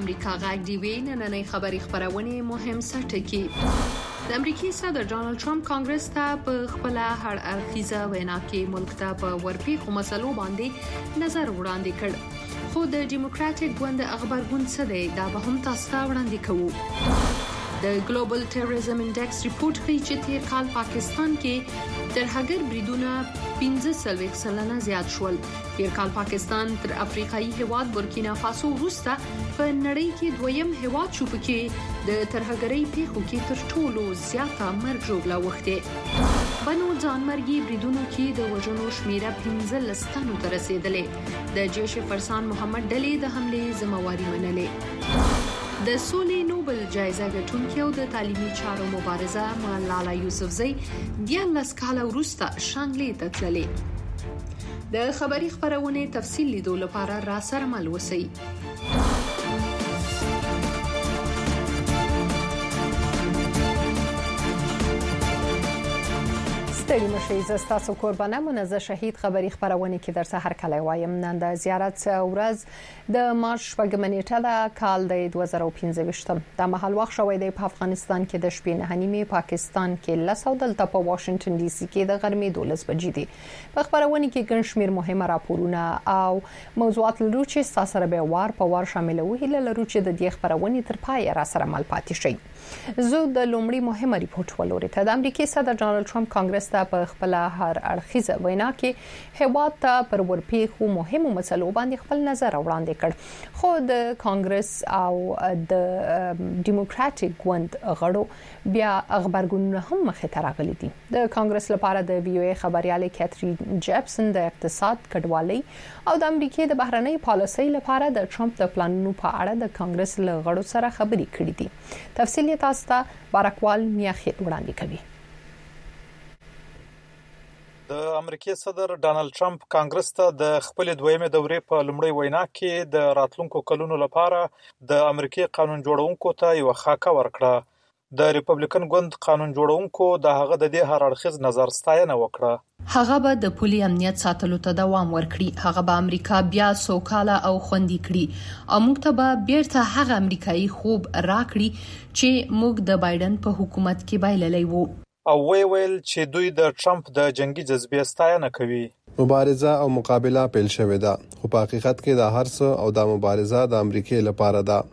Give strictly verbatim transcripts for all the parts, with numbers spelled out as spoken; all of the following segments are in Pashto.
امریکا غږ دی وی نننۍ خبری خبرونه مهم سرټکی د امریکای صدر ډانلډ ټرمپ کانګرس ته په خپل هر اړخیزه وینا کې ملک ته په ورپېښو مسلو باندې نظر وړاندې کړ خو د ډیموکراټیک ګوند خبرګون څه دی دا به هم تاسو ته وړاندې کوو د ګلوبل ټیرریزم انډیکس ریپورت ښیي چې تیر کال پاکستان کې ترهګر بریدونه پنځه سلويخ سلنه زیات شول. تیر کال پاکستان تر افریقایي هیواد بورکینا فاسو وروسته په نړۍ کې دویم هیواد شو پکې د ترهګرۍ پیښو کې تر ټولو زیاته مرګ ژوبله وخته. بنو ځانمرګي بریدونو کې د وژنو شمیره پنځه لس تنو ته رسیدلې. د جیش فرسان محمد ډلې د حمله ذمہواری منلې. د سولې نوبل جایزه ګټونکې او د تعلیمي چارو مبارزه ملاله یوسفزۍ دیارلس کاله وروسته شانګلې ته تللې. د خبری خبرونه تفصیل لیدو لپاره را سره مل وسی. ستړي مشي زستاسو قربانه منزه شهید خبری خبرونه کې در سحر کله وایم نن د زیارت ورځ د مارچ شپږم نیټه د کال د دوه زره او پنځه ویشتم د محل وخت شوې د افغانستان کې د شپې نه نیمه پاکستان کې لسو دلته په واشنگټن ډي سي کې د غرمې دولس بجې دي. په خبرونه کې ګڼ شمېر مهمه راپورونه او موضوعات لرو چې تاسو سره به وار په وار شاملوي هله لرو چې د دې خبرونه تر پای را سره مل پاتې شي. زه د لومړي مهمه ریپورت ولوري ته د امریکای صدر ډانلډ ټرمپ کانګرس ته په خپل هر اړخیزه وینا کې هیواد ته پر ورپېښو مهمو مسلو باندې خپل نظر وړاندې کړ خو د کانګرس او د ډیموکراټیک ګوند غړو بیا خبرګونونه هم مخه ته راغلي دي. د کانګرس لپاره د وی او ای خبرياله کاترین جیپسن د اقتصاد کډوالۍ او د امریکای د بهرنۍ پالیسۍ لپاره د ټرمپ د پلانونو په اړه د کانګرس له غړو سره خبرې کړې دي. تفصیل تاسو ته بارکوال میاخیل وړاندې کوي. د امریکای صدر ډانلډ ټرمپ کانګرس ته د خپل دویمه دورې په لومړۍ وینا کې د راتلونکو کلونو لپاره د امریکای قانون جوړونکو ته یو خاکه ورکړه. د ریپبلیکن ګوند قانون جوړونکو د هغه د دې هر اړخیز نظر ستاینه وکړه. هغه به د پولي امنیت ساتلو ته دوام ورکړي. هغه به امریکا بیا سوکاله او خوندي کړي او موږ ته به بیرته هغه امریکایي خوب راکړي چې موږ د بایدن په حکومت کې بایللی وو. او وی ویل چې دوی د ټرمپ د جنگي جذبې ستاینه کوي. مبارزه او مقابله پیل شوې ده خو په حقیقت کې د هر څه او د مبارزه د امریکای لپاره ده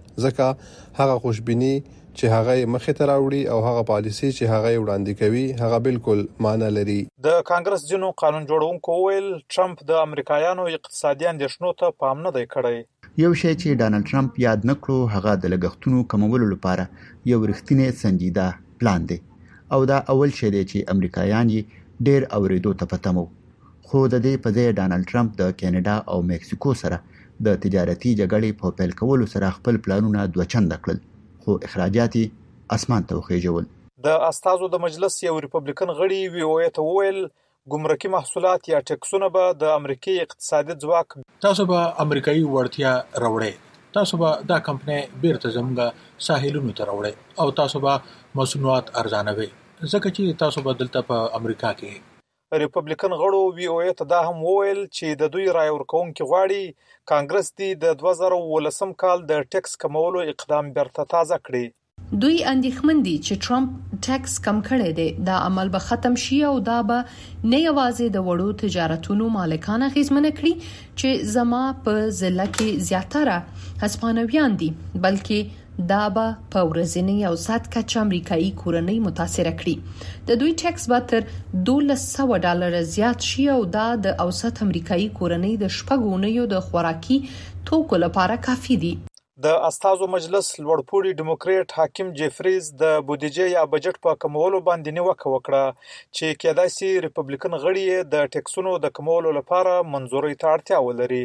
ځکه هغه خوشبینی چې هغه مخه ته راوړي او هغه پالیسي چې هغه وړاندې کوي هغه بالکل معنی لري. د کانګرس جنو قانون جوړونکو ویل ټرمپ د امریکایانو اقتصادي اندېښنو ته پام نه دی کړی. یو شی چې ډانلډ ټرمپ یاد نکړو هغه د لګښتونو کمولو لپاره یو رښتینی سنجیده پلان دی او دا اول شی دی چې امریکایان یې ډیر اوریدو ته پتمو. خو د دې په ځای ډانلډ ټرمپ د کینیډا او میکسیکو سره د تجارتي جګړې په پیل کولو سره خپل پلانونه دوه چنده کړل خو اخراجات اسمان ته وخیژول. د استازو د مجلس یو ریپبلیکن غړي وی او ای ته ویل ګمرکي محصولات یا ټیکسونه به د امریکای اقتصادي ځواک تاسو به امریکایي وړتیا راوړي. تاسو به دا کمپنۍ بیرته زموږ ساحلونو ته راوړي او تاسو به مصنوعات ارزانوي ځکه چې تاسو به دلته په امریکا کې. ریپبلیکن غړو وی او ای ته دا هم وویل چې د دوی رای ورکوونکي غواړي کانګرس دی د دوه زره ولسم کال د ټیکس کمولو اقدام بیرته تازه کړي. دوی اندېښمن دي چې ټرمپ ټیکس کم کړي دي دا عمل به ختم شي او دا به نه یوازې د وړو تجارتونو مالکان اغیزمنه کړي چې زما په ضلع کې زیاتره هسپانویان دي بلکې دا به په ورځنی او سات کچ امریکایي کورنۍ متاثر کړي. د دوی ټیکس به تر دولس سوه ډالر زیات شي او دا د اوسط امریکایي کورنۍ د شپږونیو د خوراکي توکو لپاره کافي دي. د استازو مجلس لوړپوړي ډیموکریټ حاکم جیفریز د بودیجه یا بجټ په کمولو باندې نیوکه وکړه چې کېدای شي ریپبلیکن غړي د ټیکسونو د کمولو لپاره منځوري ته اړتیا ولري.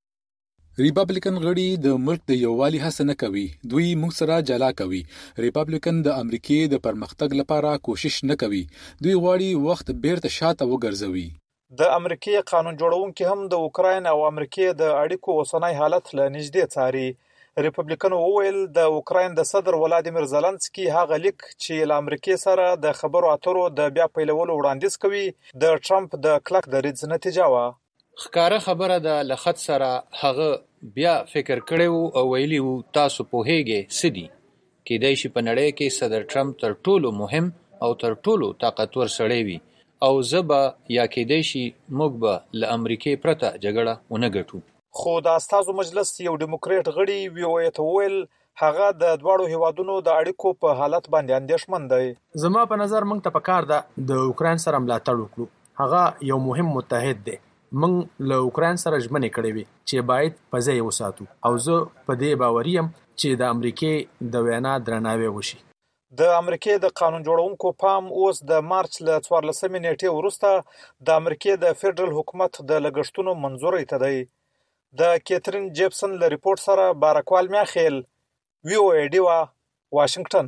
ریپبلیکن غړي د ملک د یووالي هڅه نه کوي. دوی موږ سره جلا کوي. ریپبلیکن د امریکای د پرمختګ لپاره کوشش نه کوي. دوی غواړي وخت بیرته شاته وګرځوي. د امریکای قانون جوړونکي هم د اوکراین او امریکای د اړیکو اوسنۍ حالت له نږدې څاري. ریپبلیکن وویل د اوکراین د صدر ولادیمیر زلنسکي هغه لیک چې له امریکای سره د خبرو اترو د بیا پیلولو وړاندیز کوي د ټرمپ د کلک دریځ نتیجه و. ښکاره خبره ده لخت سره هغه بیا فکر کړو او ویلی وو تاسو په هیګه سدي کې دای شي په نړۍ کې صدر ټرمپ تر ټولو مهم او تر ټولو طاقتور سړی وي او زبا یا کې دای شي موږ به ل امریکای پرته جګړه ونه ګټو. خو د استازو مجلس یو ډیموکریټ غړي ویویت ویل هغه د دواړو هیوادونو د اړیکو په حالت باندې اندېښمن دی. زما په نظر موږ ته پکار ده د اوکرين سره ملاتړ وکړو. هغه یو مهم متحد دی. موږ له اوکرين سره ژمنې کړې وي چې باید په ځای وساتو او زه په دې باور یم چې د امریکای د وینا درناوی وشي. د امریکای د قانون جوړونکو پام اوس د مارچ له څوارلسمې نیټې وروسته د امریکای د فدرال حکومت د لګښتونو منځوري ته دی. د کیترین جیپسن له ریپورت سره بارکوال میاخیل وی او ای ډیوا واشنگټن.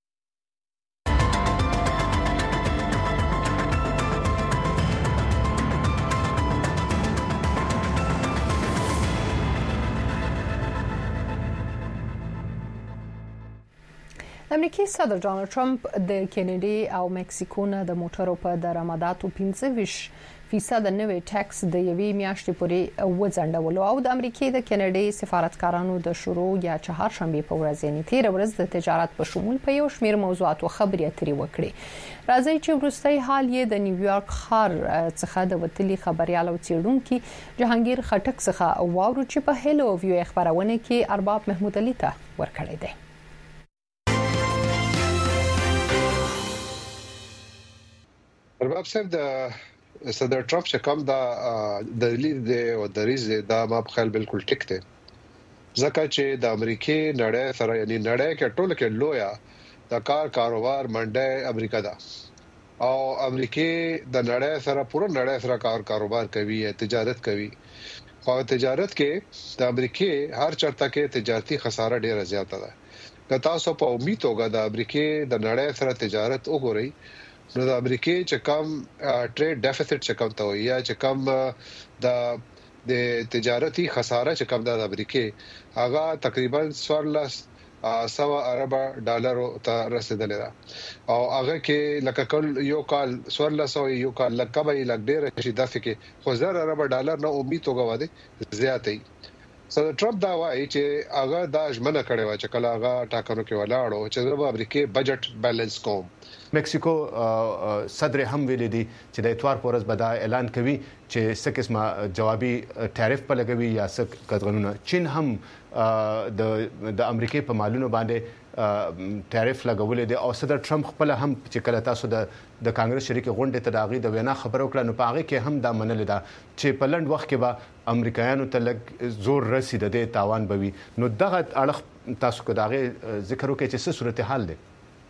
امریکایي صدر ډانلډ ټرمپ د کینیډي او مکسیکو نه د موټرو په درآمداتو پنځه ویشت فیصد نوې ټیکس د یوې میاشتې پورې وځنډولو او د امریکای د کینیډي سفارتکارانو د شروع یا چهارشنبه په ورځ یعنی تیر ورځ د تجارت په شمول په یو شمېر موضوعاتو خبرې اترې وکړي. راځي چې وروستي حال یې د نیویارک ښار څخه د وتلي خبريال او څېړونکو جهانگیر خټک څخه واورو چې په هلو ویو خبرونه کې ارباب محمود علي ته ورکړی دی. ارباب صاحب د صدر ټرمپ چې کوم دا دلیل دی او دریز دا ما په خیال بالکل ټیک دی ځکه چې د امریکای نړۍ سره یعنی نړۍ کې ټول کې لویا د کار کاروبار منډه امریکا ده او امریکای د نړۍ سره پوره نړۍ سره کار کاروبار کوي تجارت کوي. په تجارت کې د امریکای هر چرته کې تجارتي خساره ډیره زیاته ده. که تاسو په امید وګورئ د امریکای د نړۍ سره تجارت وګورئ نو د امریکای چې کوم ټریډ ډیفیسټ چې کوم ته یا چې کوم د د تجارتي خساره چې کوم د امریکای هغه تقریبا څوارلس سوا ارب ډالر ته رسیدلی ده او هغه کې لکه کل یو کال څوارلس او یو کال لکه به لګ ډیر شي داسې کې خو زر ارب ډالر نه امید وګواده زیاتې. صدر ټرمپ دا وایي چې هغه د ژمنه کړې و چې کله هغه ټاکنو کې ولاړو چې د امریکای بجټ بیلانس کوم. مکسیکو صدر هم ویل دي چې د اتوار پورز به دا اعلان کوي چې څه قسمه جوابي ټیرف په لګوي یا څه قطعنونه. چین هم د د امریکای په مالونو باندې ټیرف لګولې دي او صدر ټرمپ خپل هم چې کله تاسو د د کانګرس شریک غونډه ته داغي د وینا خبرو کړه نو په هغه کې هم دا منل ده چې په لند وخت کې به امریکایانو ته لګ زور رسید د تاوان بوي. نو دغه اړه تاسو کو داغه ذکر وکړي چې څه صورتحال ده.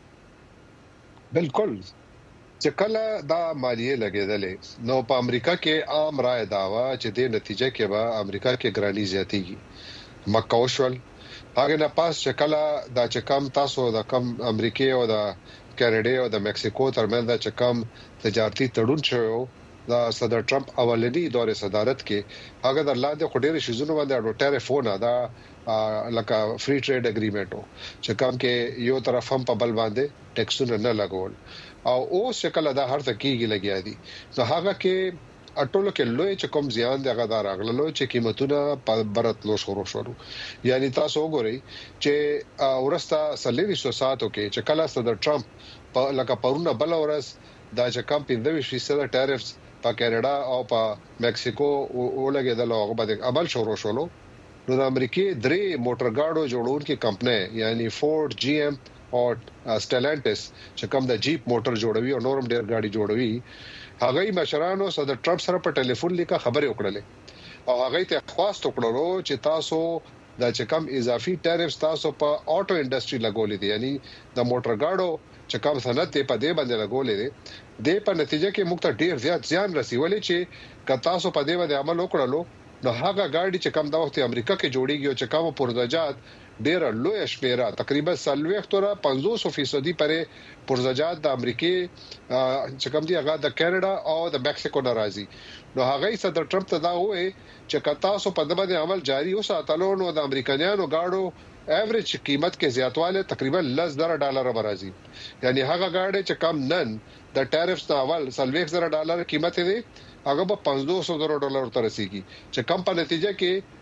بالکل چې کله دا مالیه لګیدلې نو په امریکا کې عام رائے داوا چې د نتیجه کې به امریکا کې ګرانی زیاتېږي. مکوشل هغه نه پاس چې کله دا چې کم تاسو د کم امریکای او د کینیډا او د مکسیکو ترمنځ چې کم تجارتي تړون شوی دا صدر ټرمپ اولنی دور صدارت کې هغه د لاندې خډيره شیزونو باندې اډو ټیرفونه دا لکه فری ټریډ اګریمنټو چې کوم کې یو طرف هم په بل باندې ټیکسونه نه لګول او اوس شکل دا هر څه کېږي لګیا دي. نو هغه کې اټولو کې لوی چې کوم زیان دی هغه دار اغلو چې قیمتونه په برتلو شروع شول. یعنی تاسو وګورئ چې ورستا سلیری سو ساتو کې چې کله صدر ټرمپ په لکه پرونه بل ورځ دا چې کم پنځه ویشت فیصد ټیرفز په کینیډا او په مکسیکو ولګیدل او باندې عمل شروع شول. نو د امریکای درې موټر ګاډو جوړونکو کمپنۍ یعنی فورد جی ایم او سټلانټس چې کوم د جیپ موټر جوړوي او نورم ډیر ګاډي جوړوي هغه مشرانو صدر ټرمپ سره په ټلیفون لیکه خبرې وکړلې او هغه ته خواست وکړلو چې تاسو د چې کم اضافي ټیرفز تاسو په اټو انډستری لګولې دي یعنی د موټر ګاډو چې کوم صنعت په دې باندې لګولې دي د په نتیجه کې موږ ته ډیر زیات زیان رسیدلی چې که تاسو په دې باندې عمل وکړلو نو هغه ګاډي چې کوم د وخت امریکا کې جوړیږي او چې کوم پرزجات ډیر لوی شمیره تقریبا سلويخ تر پنځوس فیصد پرې پرزجات د امریکای چې کوم دی هغه د کینیډا او د مکسیکو ناراضي. نو هغه صدر ټرمپ ته دا وایي چې کتا سو په دغه باندې عمل جاری وساتلو نو د امریکایانو گاډو ایوریج قیمت کې زیاتواله تقریبا لس زره ډالر برازي. یعنی هغه گاډي چې کم نن د ټیرفز د اول سلويخ زره ډالر قیمت دی هغه په پنځوس زره ډالر تر رسیدي چې کم په نتیجه کې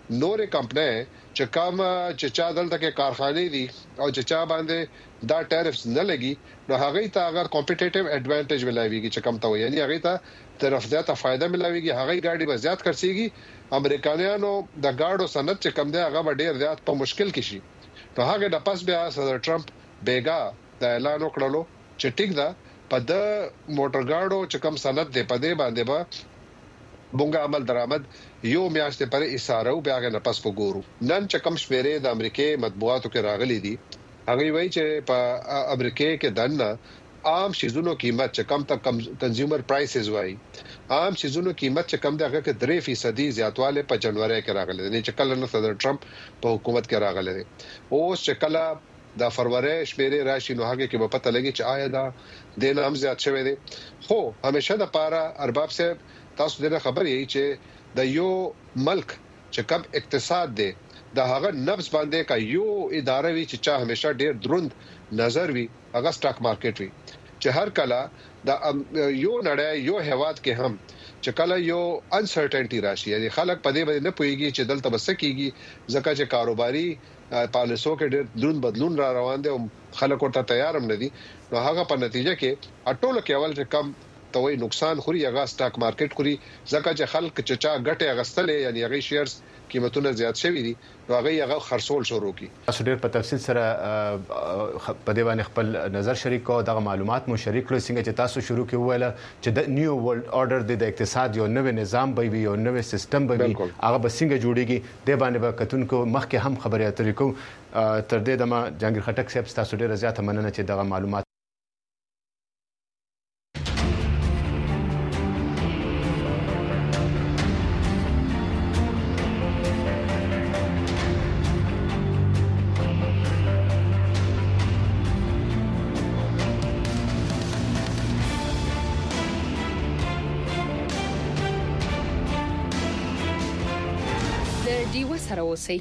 نورې کمپنۍ چې کوم چې چا دلته کې کارخانه دي او چې چا باندې دا ټیرفز نه لګي نو هغه ته اگر کمپټیټیو اډوانټیج ملایويږي چې کم ته وي یعنی هغه ته طرف ځاته فائدہ ملایويږي هغه ګاډي به زیات خرڅيږي امریکایانو د ګاډو صنعت چې کم دی هغه ډیر زیات په مشکل کې شي نو هغه د پاس بیا صدر ټرمپ بیګا د اعلان وکړلو چې ټیک ده په د موټر ګاډو چې کم صنعت دی په دې باندې به بونګه عمل درآمد یو میاشتې پر ایثارو بیا غن پس وګورو نن چې کم شمیرې د امریکای مطبوعاتو کې راغلي دي هغه وایي چې په امریکای کې دنه عام شیزونو قیمت چې کم ته کنزیومر پرایسز وایي عام شیزونو قیمت چې کم دغه کې درې فیصد زیاتواله په جنوري کې راغلي دي چې کله نو صدر ټرمپ په حکومت کې راغلي دي اوس چې کله د فروری شمیرې راشي نو هغه کې به پته لګي چې آیا دا د نام زیات شوی دی خو همیشه د پاره ارباب صاحب تاسو دغه خبرې چې د یو ملک چې کم اقتصاد دی د هغه نفس باندې کا یو اداره وی چې چا همیشه ډیر دروند نظر وی هغه سٹاک مارکیټ وی چې هر کله د یو نړۍ یو هواد کې هم چې کله یو انسرټینټی راشي یعنی خلک په دې باندې نه پويږي چې دلته بس کیږي ځکه چې کاروباري پالیسو کې ډېر دروند بدلون را روان دي او خلک ورته تیار هم نه دي نو هغه په نتیجه کې اټول کې اول چې کم توي نقصان خوري هغه سٹاک مارکیټ خوري ځکه چې خلک چې چا ګټه غستلې یعنی هغه شیرز قیمتونه زیات شوي دي نو هغه هغه خرڅول شروع کی تاسو ډېر په تفصیل سره په دې باندې خپل نظر شریک او دغه معلومات مو شریک کړئ څنګه چې تاسو شروع کې ویل چې د نیو ورلد اورډر د اقتصاد یو نوې نظام به وي یو نوې سیستم به وي هغه به څنګه جوړیږي د باندې به کتونکو مخکې هم خبرې اترې کوو تر دې دمه جهانگیر خټک صاحب تاسو ډېر زیات مننه چې دغه معلومات سره اوسئ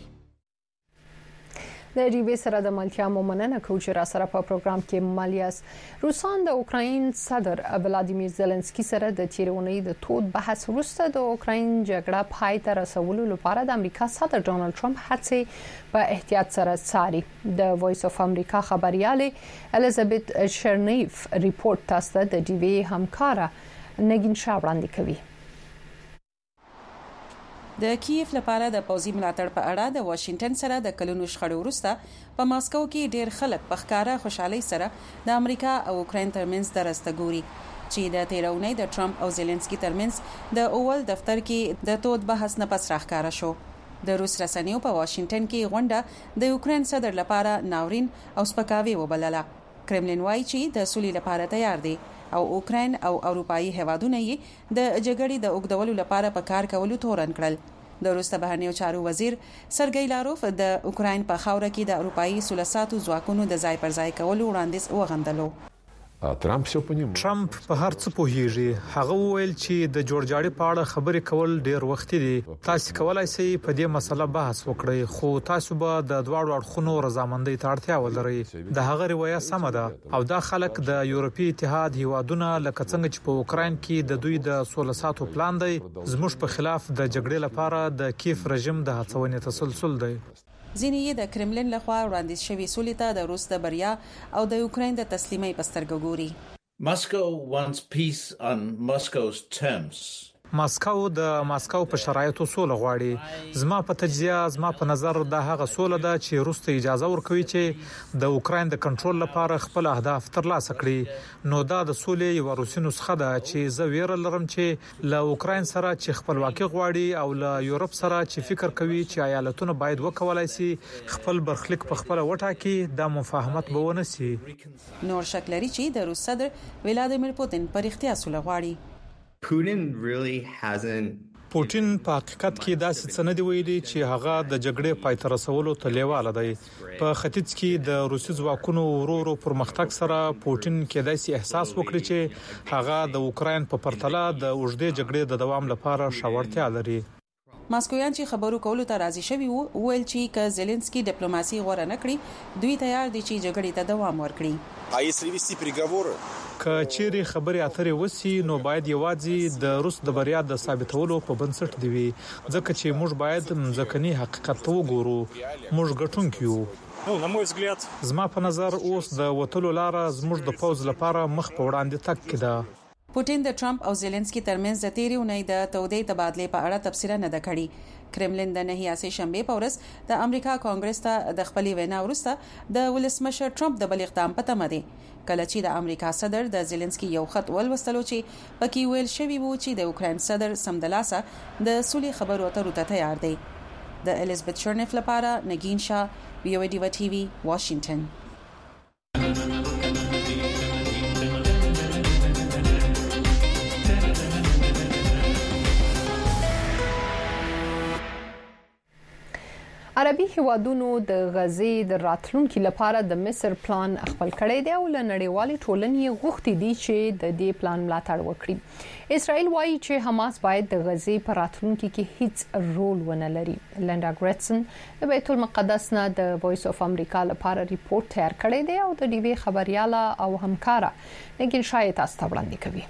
د ډیوی سره د ملتیا مومننه کوچ را سره په پروګرام کې مالیاس روسان د اوکراین صدر ولادیمیر زيلنسکي سره د تیرونی د تود بحث وروسته د اوکراین جګړه پای ته رسولو لپاره د امریکا صدر ډونالد ټرمپ هڅې په احتیاط سره ساري د وایس اف امریکا خبرياله الیزابت شرنیف ریپورت تاسو د ډیوی همکارا نگین شاه وړاندې کوي د کیف لپاره د پوزي ملاتړ په اړه د واشنگټن سره د کلونو شخړو وروسته په ماسکو کې ډېر خلک په ښکارا خوشحالي سره د امریکا او اوکراین ترمنځ درستګوري چې د تیرونی د ټرمپ او زيلنسکي ترمنځ د اول دفتر کې د تود بحث نه پس راخکاره شو د روس رسنیو په واشنگټن کې غونډه د اوکراین صدر لپاره ناورین او سپکاوي وبلله کرملین وايي چې د سولې لپاره تیار دي او اوکراین او اروپאי هوادونه یې د جګړې د اوګدولو لپاره په کار کولو تورن کړل د روس بهرنیو چارو وزیر سرګی لاروف د اوکراین په خاوره کې د اروپאי سولساتو ځواکونو د ځای پر ځای کولو وړاندیز وغندلو ترامپ څه پنیم ټرمپ په هر څه پوهیږي هغه وویل چې د جوړجاړي په اړه خبرې کول ډیر وخت دي تاسو کولای شئ په دې مسله بحث وکړئ خو تاسو به د دواړو اړخونو رضامندۍ ته اړتیا ولرئ د هغه روایت سم ده او دا خلک د یورپی اتحاد هیوادونه لکه څنګه چې په اوکراین کې د دوی د سولساتو پلان دی زموږ په خلاف د جګړې لپاره د کیف رژیم د هڅونې تسلسل دی ځینې د کرملین لخوا وړاندیز شوی سولې ته د روس د بریا او د اوکراین د تسلیمۍ په سترګه ګوري Moscow wants peace on Moscow's terms. ماسکو د ماسکو په شرایطو سوله غواړي زما په تجزیه زما په نظر د هغه سوله ده چې روس ته اجازه ورکوي چې د اوکراین د کنټرول لپاره خپل اهداف ترلاسه کړي نو دا د سولې یو روسي نسخه ده چې زه ویره لرم چې له اوکراین سره چې خپلواکي غواړي او له یورپ سره چې فکر کوي چې ایالتونه باید وکولای شي خپل برخلیک په خپل وټاکي د مفاهمت به ونسي نور شک لري چې د روس صدر ولادیمیر پوتین پر اختیار سوله غواړي Putin really hasn't پوتین په حقیقت کې داسې څه نه دی ویلي چې هغه د جګړې پای ته رسولو ته لیواله دی په ختیځ کې د روسي ځواکونو ورو ورو پرمختګ سره پوتین کېدای شي احساس وکړي چې هغه د اوکراین په پرتله د اوږدې جګړې د دوام لپاره شاورتیا لري ماسکویان چې خبرو کولو ته راضي شوي وو ویل چې ک زيلنسکي ډیپلوماسي غوړه نکړي دوی تیار دي چې جګړې ته دوام ورکړي کچېری خبري اترې وسی نو باید یوازې د روس د بریا د ثابتولو په بنسټ دی وي ځکه چې موږ باید ځکهني حقیقت وګورو موږ ګټونکو نو на мой взгляд زما په نظر اوس د وټلو لار زموږ د پوز لپاره مخ په وړاندې تک کړه پوتین د ټرمپ او زيلنسکي ترمنځ د تیری ونې د تودې تبادلې په اړه تفصیل نه ده کړې کرملین د نهي اسې شنبه په ورځ د امریکا کانګرس ته د خپلې وینا ورسته د ولسمشر ټرمپ د بل اقدام په تمه دي کله چې د امریکا صدر د زيلنسکي یو خط ولوستلو چې پکې ویل شوی وو چې د اوکرين صدر سمدلاسه د سولې خبرو اترو ته تیار دی د الیزابت شرنف لپاره نگین شاه وی او ډی ټي وی واشنگټن عربي هیوادونو د غزې د راتلونکو لپاره د مصر پلان خپل کړی دی او لنړیوالي ټولنې غوښتي دي چې د دې پلان ملاتړ وکړي اسرائیل وایي چې حماس باید د غزې په راتلونکو کې هیڅ رول ونه لري لنډا ګریټسن د بیت المقدس نه د وایس اف امریکا لپاره ریپورت تیار کړی دی او د ډي وی خبرياله او همکارا نګین شایت تاسو وړاندې کوي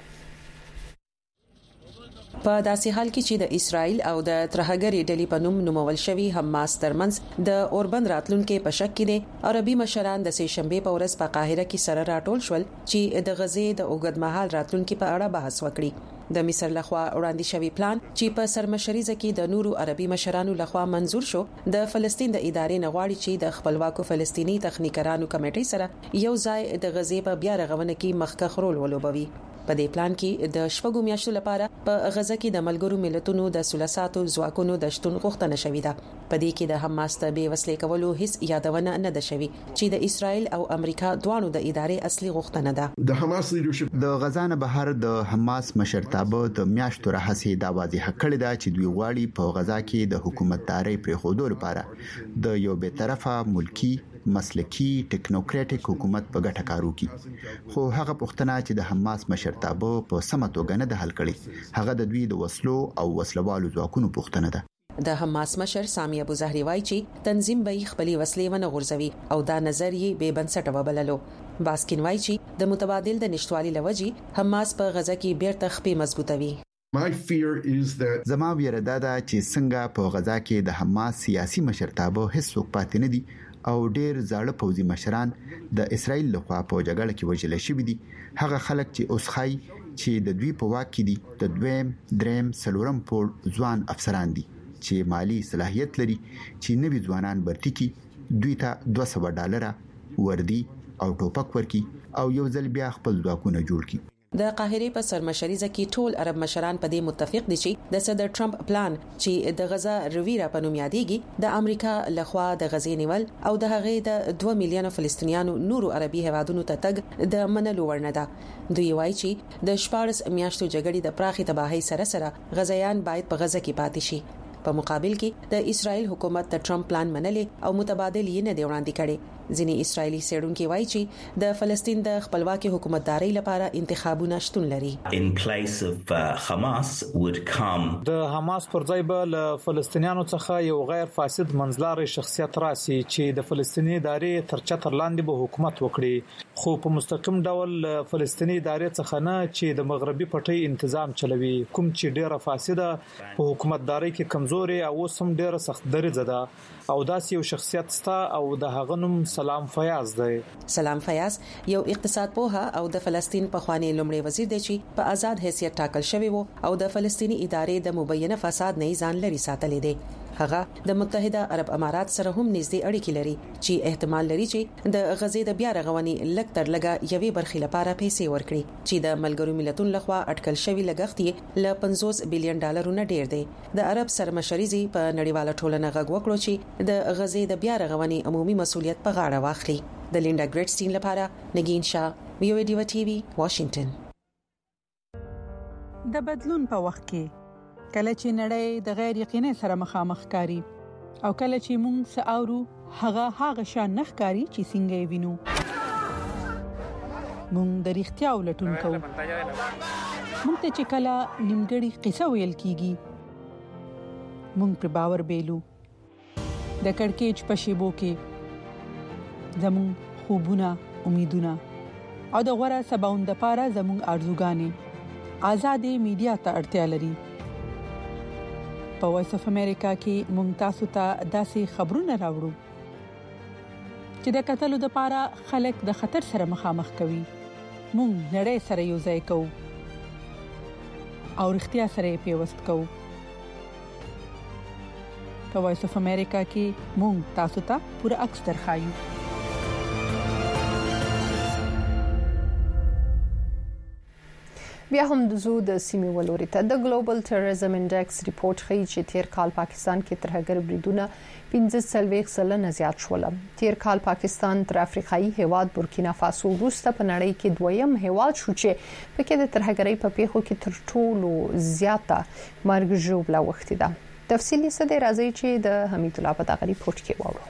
په داسې حال کې چې د اسرائیل او د ترهګری ډلې په نوم نومول شوی حماس ترمنځ د اوربند راتلونکو په شک کې دي عربي مشران د سه شنبه په ورځ په قاهره کې سره راټول شول چې د غزې د اوږدمهال راتلونکو په اړه بحث وکړي د مصر لخوا وړاندې شوی پلان چې په سرمشريزه کې د نورو عربي مشرانو لخوا منزور شو د فلسطین د ادارې نغواړي چې د خپلواکو فلسطینی تخنیکرانو کمیټې سره یو ځای د غزې په بیا رغونه کې مخکخ رول ولوبوي په دې پلان کې د شپږو میاشتو لپاره په غزه کې د ملګرو ملتونو د سلساتو ځواکونو د شتون غوښتنه شوې ده په دې کې د حماس ته به وسلې کولو هیڅ یادونه نه ده شوې چې د اسرائیل او امریکا دوانو د ادارې اصلي غوښتنه ده د حماس لیډرشپ د غزا نه بهر د حماس مشرتابه د میاشتو راهسي د واضح کړی دا چې دوی غواړي په غزا کې د حکومتداري پرې خودو لپاره د یو به طرفه ملکی مسلکی ټیکنوکراټیک حکومت په ګټه کارو کی خو هغه پښتنه چې د حماس مشرتابه په سمه توګه نه د حل کړي هغه د دوی د وسلو او وسلوالو ځواکونو پښتنه ده د حماس مشر سامي ابو زهري وایي چې تنظیم به خپل وسلې ونه غورځوي او دا نظر یې به بنسټ وبللو باسکین وایي چې د متبادل د نشټوالي لوجي حماس په غزا کې بیرته خپې مضبوطوي My fear is that زما ویره ده چې څنګه په غزا کې د حماس سیاسي مشرتابه هیڅ وخت پاتې نه دي او ډیر زاړه پوځي مشران د اسرایل لخوا په جګړه کې وژل شوي دي هغه خلک چې اوس خای چې د دوی په واک کې دي د دویم دریم سلورم پور ځوان افسران دي چې مالی صلاحیت لري چې نوي ځوانان برتي کی دوی ته دوه سوه ډالر وردی او ټوپک ورکي او یو ځل بیا خپل ځواکونه جوړ کړي د قاهره په سرمشريزه کې ټول عرب مشران په دې متفق دي چې د صدر ټرمپ پلان چې د غزا رویرا په نوم یادېږي د امریکا لخوا د غزې نیول او د هغې د دوه میلیونه فلسطینیانو نورو عربي هوادونو ته تګ د منلو ورنه ده دوی وایي چې د شپارس میاشتو جګړې د پراخي تباہي سره سره غزيان باید په غزه کې پاتې شي په مقابل کې د اسرائیل حکومت د ټرمپ پلان منلې او متبادل یې نه دی وړاندې کړي ځینې اسرایلی سیډونکو وایي چې د فلسطین د خپلواکي حکومتداري لپاره انتخابونه شتون لري in place of uh, Hamas would come د حماس پر ځای به له فلسطینیانو څخه یو غیر فاسد منځلاري شخصیت راسي چې د فلسطیني ادارې تر چتر لاندې به حکومت وکړي خو په مستقیم ډول فلسطیني ادارې څخه نه چې د مغربي پټي تنظیم چلوي کوم چې ډیره فاسده په حکومتداري کې کمزوري او سم ډیره سخت درجه ده او داسې یو شخصیت ستا او د هغه نوم سلام فیاض دی سلام فیاض یو اقتصاد پوها او د فلسطین په خواني لومړی وزیر دی چې په آزاد حیثیت ټاکل شوی وو او د فلسطینی ادارې د مبینه فساد نه ځان لري ساتلې دی هغه د متحده عرب امارات سره هم نږدې اړیکې لري چې احتمال لري چې د غزې د بیا رغونې لک تر لګه یوې برخې لپاره پیسې ورکړي چې د ملګرو ملتونو لخوا اټکل شوی لګښت یې ل پنځوس بلین ډالرونو ډیر دی د عرب سرمشريزي په نړیواله ټولنه غږ وکړو چې د غزې د بیا رغونې عمومي مسولیت په غاړه واخلي د لینډا ګریټسټین لپاره نگین شاه وی او ډی ټي وی واشنگټن د بدلون په وخت کې کله چې نړۍ د غیر یقیني سره مخامخ کاری او کله چې موږ ساورو هغه هغه شان نخکاری چې څنګه وینو موږ د اړتیا ولټون کوو موږ ته چې کله نیمګړی قصه ویل کیږي موږ پر باور بیلو د کڑکېچ په شیبو کې زموږ خوبونه امیدونه او د غوړه سباوند لپاره زموږ ارزوګانې آزادې میډیا ته اړتیا لري. په وایس اف امریکا کې مونږ تاسو ته داسې خبرونه راوړو چې د قتل لپاره خلک د خطر سره مخامخ کوي. مونږ نړۍ سره یو ځای کوو او اړتیا سره پیوست کوو. په وایس اف امریکا کې مونږ تاسو ته پوره عکس درخایو. بیا هم د زو د سیمې ولوري ته د ګلوبل ټیرریزم انډیکس ریپورت ښیي چې تیر کال پاکستان کې ترهګر بریدونه پنځه سلويخ سلنه زیات شول. تیر کال پاکستان تر افریقایي هیواد بورکینا فاسو وروسته په نړۍ کې دویم هیواد شو چې پکې د ترهګرۍ په پیښو کې تر ټولو زیاته مرګ ژوبله وختي ده. تفصیلی څه دی راځي چې د حمید الله په دغه ریپورت کې وورو.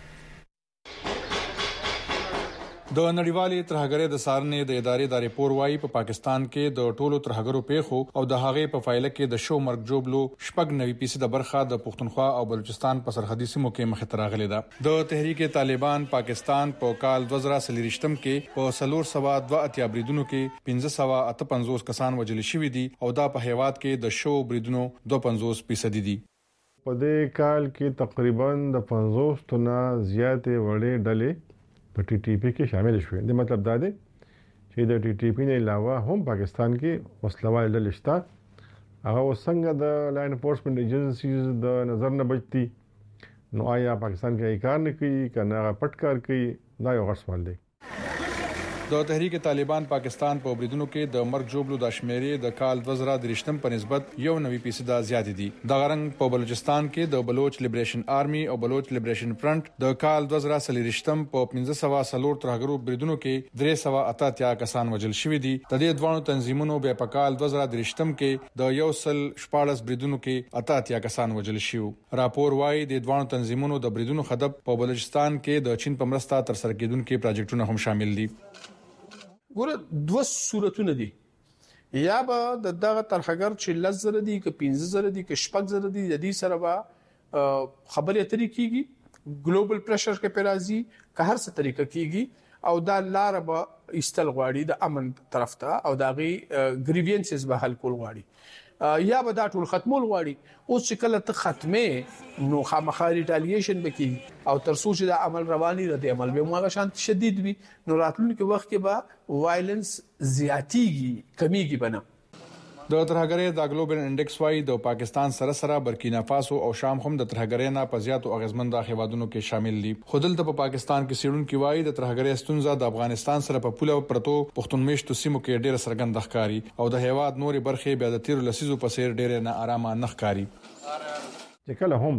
د نړیوالې ترهګرۍ د سارنې د ادارې د ریپورت وايي په پاکستان کې د ټولو ترهګرو پیښو او د هغې په فایله کې د شو مرګ جوړلو شپږ نوي فیصد برخه د پښتونخوا او بلوچستان په سرحدي سیمو کې مخ ته راغلي ده. د تحریک طالبان پاکستان په کال دوه زره څلورم کې په سلور سوا دوه اتیا بریدونو کې پنځه سوا اته پنځوس کسان وژل شوي دي او دا په هیواد کې د شو بریدونو دوه پنځوس فیصد دي. په دې کال کې تقریبا د پنځوس تنه زیاتې وړې ډلې په ټي ټي پی کې شامل شوې. د مطلب دا دی چې د ټي ټي پی نه علاوه هم پاکستان کې وسلوال ډلې شته. هغه څنګه د لاین انفورسمنت ایجنسیز د نظر نه بچتي نو آیا پاکستان کې کار نه کوي کنه پټ کار کوي؟ دا یو غټ سوال دی. د تحریک طالبان پاکستان په بریدونو کې د مرګ جوړلو د شمیرې د کال دوه زره درشتم په نسبت یو نوي فیصد زیات دي. د غرنګ په بلوچستان کې د بلوچ لیبریشن آرمي او بلوچ لیبریشن فرنٹ د کال دوه زره څلورم په پنځه سوه سلور ترهګرو بریدونو کې درې سوه اته اتیا کسان وژل شوي دي. د دې دوه تنظیمونو په کال دوه زره درشتم کې د یو سل شپږ بریدونو کې اته اتیا کسان وژل شوي. راپور وايي د دوه تنظیمونو د بریدونو هدف په بلوچستان کې د چین په مرسته تر سره کېدونکو پروژیکټونو هم شامل دي. ګوره دوه صورتونه دي، یا به د دغه ترهګر چې لزر دي ک پنځه زره دي ک شپږ زره دي د دې سره به خبرې اترې کیږي، ګلوبل پریشر کې پیرازي که هر څه طریقه کیږي او دا لار به استل غواړي د امن طرف ته او داغي گریوینسز به حل کول غواړي یا به دا ټول ختمول غواړي. اوس چې کله ته ختمه نو خامخا ریټالیشن وکي او تر څو چې د عمل رواني رد عمل به موږ شان شدید وي نو راتلونکي وخت کې به وایلنس زیاتیږي کمیږي بنه. د ترهګرۍ د ګلوبل انډیکس وايي د پاکستان سره سره برکینا فاسو او شام هم د ترهګرۍ نه په زیاتو اغیزمند هیوادونو کې شامل دي. خودل ته په پاکستان کې سیړونکو وايي د ترهګرۍ ستونزه د افغانستان سره په پوله پرتو پښتونمېشتو سیمو کې ډېر سرګند ښکاری او د هیواد نوري برخې بیا د تیر لسیزو په سیر ډېر نه آرامه نه ښکاری. چې کله هم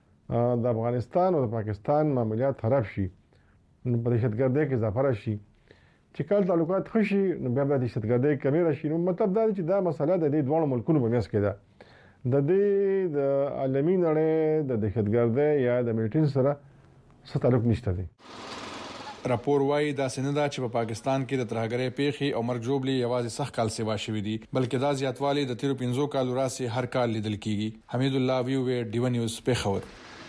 د افغانستان او د پاکستان معاملات خراب شي نو په دهشتګردۍ کې اضافه راشي، چې کله تعلقات خشي نو بیا د دهشتګردۍ کمی راشي. نو مطلب دا دی چې دا مسله د دې دوه ملکونو په منځ کې ده. د دې د عالمي نړۍ د دهشتګردۍ یا د ملټین سره څه تعلق نشته دی. راپور وايي دا سندا چې په پاکستان کې د ترهګرۍ پیښې او مرګ جوړلي یوازې سخت کال سیوا شوې دي بلکې دا زیاتوالی د تیر پنځو کالو راسي هر کال لیدل کیږي. حمید الله ویو ډیو نیوز پیښور.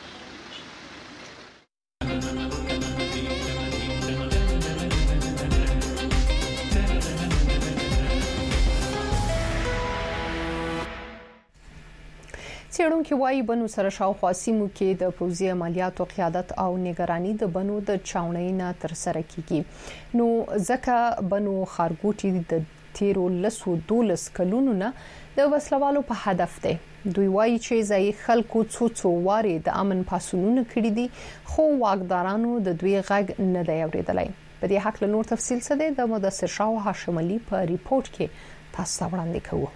څېړونکو وايي بنو سره شاوخوا سیمو کې د پوځي عملیاتو قیادت او نگراني د بنو د چاونۍ نه تر سره کیږي. نو ځکه بنو خارګوټي د تیرو لسو دولس کلونو نه د وسلوالو په هدف دی. دوی وايي چې ځای خلکو څو څو واره د امن پاسونونه کړی دي خو واګدارانو د دوی غږ نه دی اوریدلای. په دې حق له نور تفصیل څه دی د مدثر شاه هاشم علي په ریپورت کې تاسو وړاندې کوو.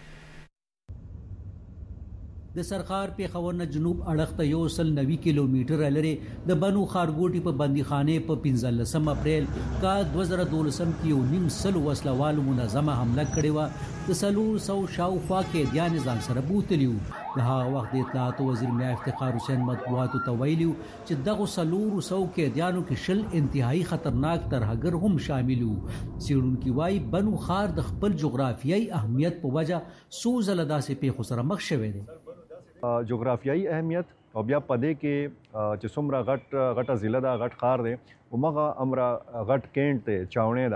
د سرخار پیښور نه جنوب اړخ ته یو سل نوي کیلومتر لري د بنو خارګوټي په بندیخانه په پنځلسم اپریل کا دوه زره دولسم کې یو نیم سل وسلوال منظمه حمله کړې و. د سلور سو شاوخوا کې دیان ځان سره بوتلیو. د هغه وخت د اطلاعات وزیر میا افتخار حسین مطبوعاتو ته ویلو چې دغه سلور سو کې دیانو کې شل انتهایی خطرناک ترهګر هم شاملو. سیړونکو وايي بنو خار د خپل جغرافیایي اهمیت په وجه سوزله داسې پیښو سره مخ شوی دی. جغرافیایي اهمیت او بیا پدې کې چې څومره غټ غټه ضلع دا غټ خار دی او مغه امره غټ کینټ ته چاونې دا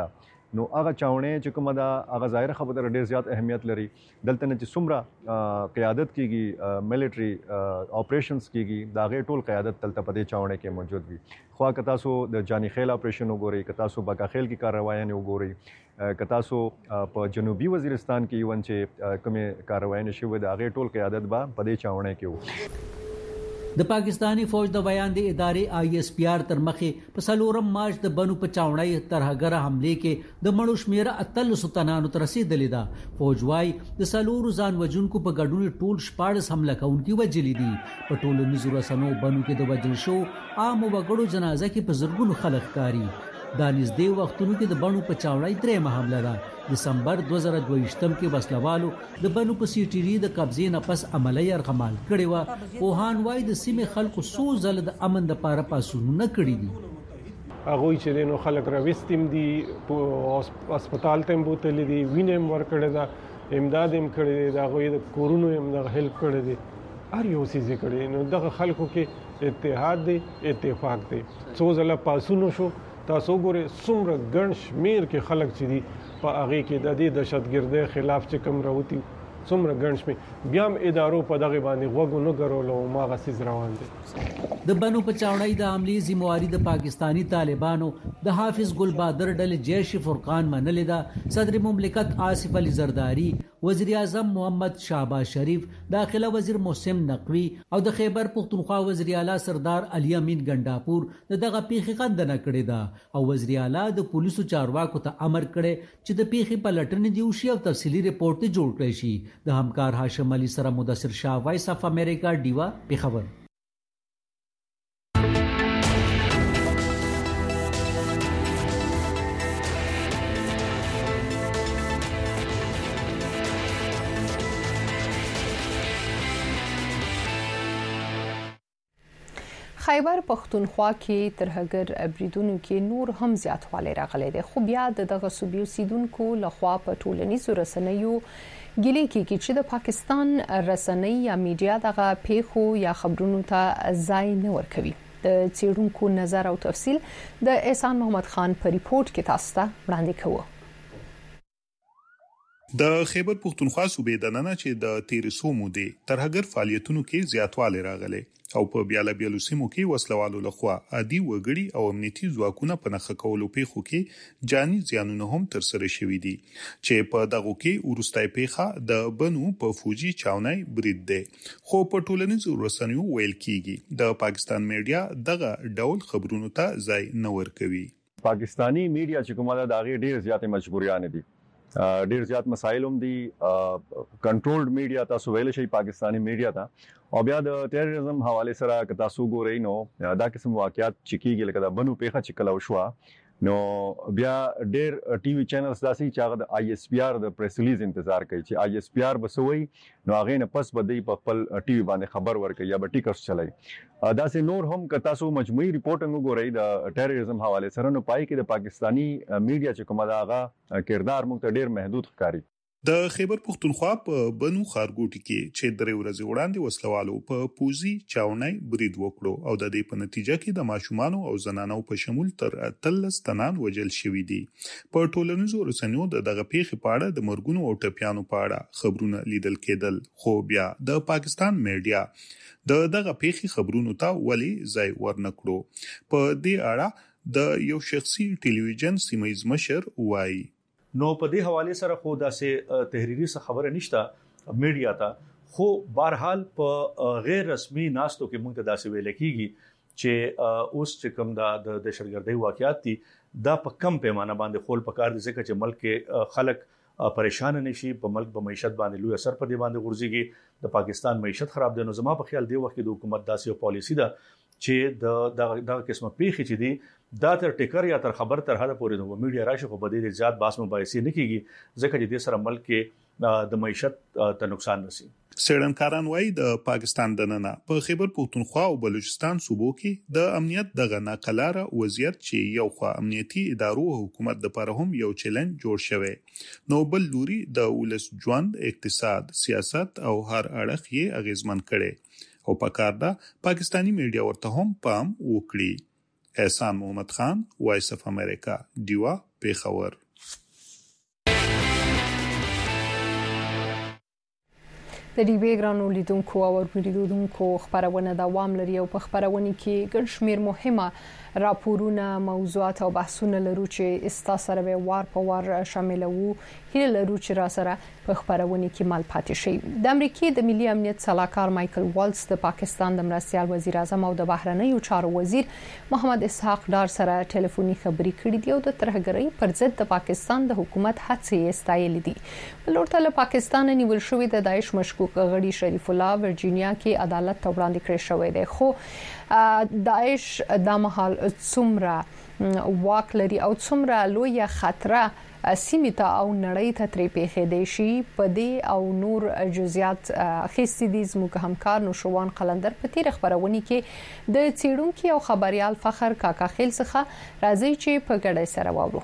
نو هغه چاونې چې کومه دا هغه ظاهر خبره ډېر زیات اهمیت لري دلته نه چې څومره قیادت کیږي ملټری اپریشنز کیږي دا غي ټول قیادت دلته په دې چاونې کې موجود وي خو که تاسو د جانی خیل اپریشن وګورئ که تاسو بکا خیل کې کاروایي وګورئ که تاسو په جنوبي وزیرستان کې یو چې کومه کاروایي شوې د هغه ټول قیادت به په دې چاونې کې وو د پاکستانی فوج د بیان د ادارې آی ایس پی آر تر مخې په سلورم مارچ د بنو په چاونۍ ترهګره حمله کې د مړو شمیره اتل سلطانانو تر رسیدلې ده فوج وايي د سلور ځان وجونکو په ګډون ټول شپاړس حمله کوونکي وجلې دي په ټولو نزور رسنو بنو کې د وجل شو عام وګړو جنازه کې په زرګونو خلک کاری د نږدې وختونو کې د بنو په چاونۍ درېمه حمله ده دسمبر دوه زره دوه ویشتم کې وسلوالو د بنو په سی ټي ډي د قبضې نه پس عملی یرغمال کړی و پوهان وایي د سیمې خلکو څو ځله د امن لپاره پاسونونه کړي دي هغوی چې نو خلک راوستیم دي په هسپتال ته بوتل دي وینم ورکړی دا امداد هم کړی دی د هغوی د کورونو هم دغه هیلپ کړی دی هر یو څیز یې کړی نو دغه خلکو کې اتحاد دی اتفاق دی څو ځله پاسونو شو تاسو ګورئ څومره ګڼ شمېر کې خلک چې دي په هغې کې د دې دهشتګردۍ خلاف چې کوم راوتي څومره ګڼ شمېر بیا هم ادارو په دغې باندې غوږ نه ګرولو هماغه څیز روان دی د بنو په چاونۍ د حملې ذمہواري د پاکستانی طالبانو د حافظ ګل بادر ډلې جیش فرقان منلې ده صدر مملکت آصف علي زرداری وزیر اعظم محمد شهباز شریف داخله وزیر محسن نقوی او د خیبر پختونخوا وزیر اعلی سردار علي امین ګنڈاپور دغه پیښې غندنه کړې ده او وزیر اعلی د پولیسو چارواکو ته امر کړی چې د پیښې په لټنې دی وشي او تفصیلی ریپورت جوړ کړي شي د همکار هاشم علي سره مدثر شاه وایس اف امریکا ډیوا پیښور خیبر پختونخوا کې ترهګر بریدونو کې نور هم زیاتوالی راغلی دی خو بیا دغه صوبې اوسیدونکو لخوا په ټولنیزو رسنیو ګیلې کېږي چې د پاکستان رسنۍ یا میډیا دغه پیښو یا خبرونو ته ځای نه ورکوي د څېړونکو نظر او تفصیل د احسان محمد خان په ریپورت کې تاسو ته وړاندې کوو د خیبر پختونخوا صوبې د ننه چې د تیرسو مودې ترهګر فعالیتونو کې زیاتوالی راغلی او په بیاله بیلو سیمو کې وسلوالو لخوا عادي وګړي او امنیتي ځواکونه په نخښه کولو پیښو کې جاني زیانونه هم تر سره شوي دي چې په دغه کې ورستای پیښه د بنو په فوجي چاونۍ برید دی خو په ټولنیزو رسنیو ویل کیږي د پاکستان میډیا دغه ډول خبرونو ته ځای نه ورکوي پاکستانی میډیا چې کومه ده دا غي ډیر زیاتې مجبوریان دي ډیر زیات مسایل هم دي کنټرولډ میډیا تاسو ویل شي پاکستانی میډیا ته او بیا د ټیرریزم حواله سره که تاسو ګورئ نو دا قسم واقعیات چې کیږي لکه د بنو پیښه چې کلو شو نو بیا ډیر ټي وي چینلز داسي چې هغه د آی ایس پی آر د پریس ریلیز انتظار کوي چې آی ایس پی آر بسوي نو هغه نه پس بده په خپل ټي وي باندې خبر ورکړي یا به ټیکټس چلای داسې نور هم که تاسو مجموعي ریپورټینګ وګورئ د ټیرریزم حواله سره نو پای کې د پاکستانی میډیا چې کومه دا هغه کردار موږ ته ډیر محدود ښکاري د خیبر پختونخوا په بنو خارګوټي کې چې درې ورځې وړاندې وسلوالو په پوزي چاونۍ برید وکړو او د دې په نتیجه کې د ماشومان او زنانو په شمول تر اتلس تنان وجل شوي دي په ټولنیزو رسنیو د دغه پیښې په اړه د مرګونو او ټپیانو په اړه خبرونه لیدل کېدل خو بیا د پاکستان میډیا د دغه پیښې خبرونو ته ولې ځای ورنکړو په دې اړه د یو شخصي ټلویزیون سیمایز مشر وایي نو په دې حواله سره خو داسې تحریری څه خبره نشته میډیا ته خو بهرحال په غیر رسمي ناستو کې موږ ته داسې ویل کېږي چې اوس چې کوم د دهشتګردۍ واقعیات دي دا په کم پیمانه باندې خول پکار دي ځکه چې ملک کې خلک پریشان نشي په ملک په معیشت باندې لوی اثر په دې باندې ورځيږي د پاکستان معیشت خراب دي نو زما په خیال دی وخت کې د حکومت داسې یو پالیسی ده چې د دغه قسمه پیښې چې دي دا تر ټیکر یا تر خبر تر هدا پورې نو میډیا راشي خو بده دي زیات باس مباحثه نه کیږي ځکه چې د سره ملک کې د معیشت ته نقصان رسي سړنکاران وایي د پاکستان د ننه په خیبر پختونخوا او بلوچستان صوبو کې د امنیت دغه ناقلاره وضعیت چې یو خوا امنیتي ادارو او حکومت د لپاره هم یو چیلنج جوړ شوی نو بل لوري د ولس ژوند اقتصاد سیاست او هر اړخ یې اغیزمن کړي او پکار دا پاکستانی میډیا ورته هم پام وکړي احسان محمد خان وایس اف امریکا دیوا پیښور د دې بیګرانو لیدونکو او اوریدونکو خبرونه دوام لري او په خبرونه کې ګڼ شمېر مهمه راپورونه موضوعات او بحثونه لرو چې استا سره به وار په وار شاملوو هله لرو چې را سره په خبرونه کې مال پاتې شي. د امریکای د ملي امنیت صلاحکار مایکل والز د پاکستان د مرستيال وزیر اعظم او د بهرنیو چارو وزیر محمد اسحاق ډار سره ټلیفوني خبرې کړې دي او د ترهګرۍ پر ضد د پاکستان د حکومت هڅې استایل دي. بلورته له پاکستان نیول شوې د داعش مشکوک غړي شریف الله ورجینیا کې عدالت ته وړاندې کړی شوی دی خو داعش د مهال څومره واک لري او څومره لوی خطر سیمه او نړۍ ته ترې پیښې دي شي په دې او نور جزئیات خېستې دي زموږ همکار نوشوان قلندر په تیر خبرونه کې د چیرونکو او خبريال فخر کاکا خیل څخه راځي چې په ګډه سره واورو.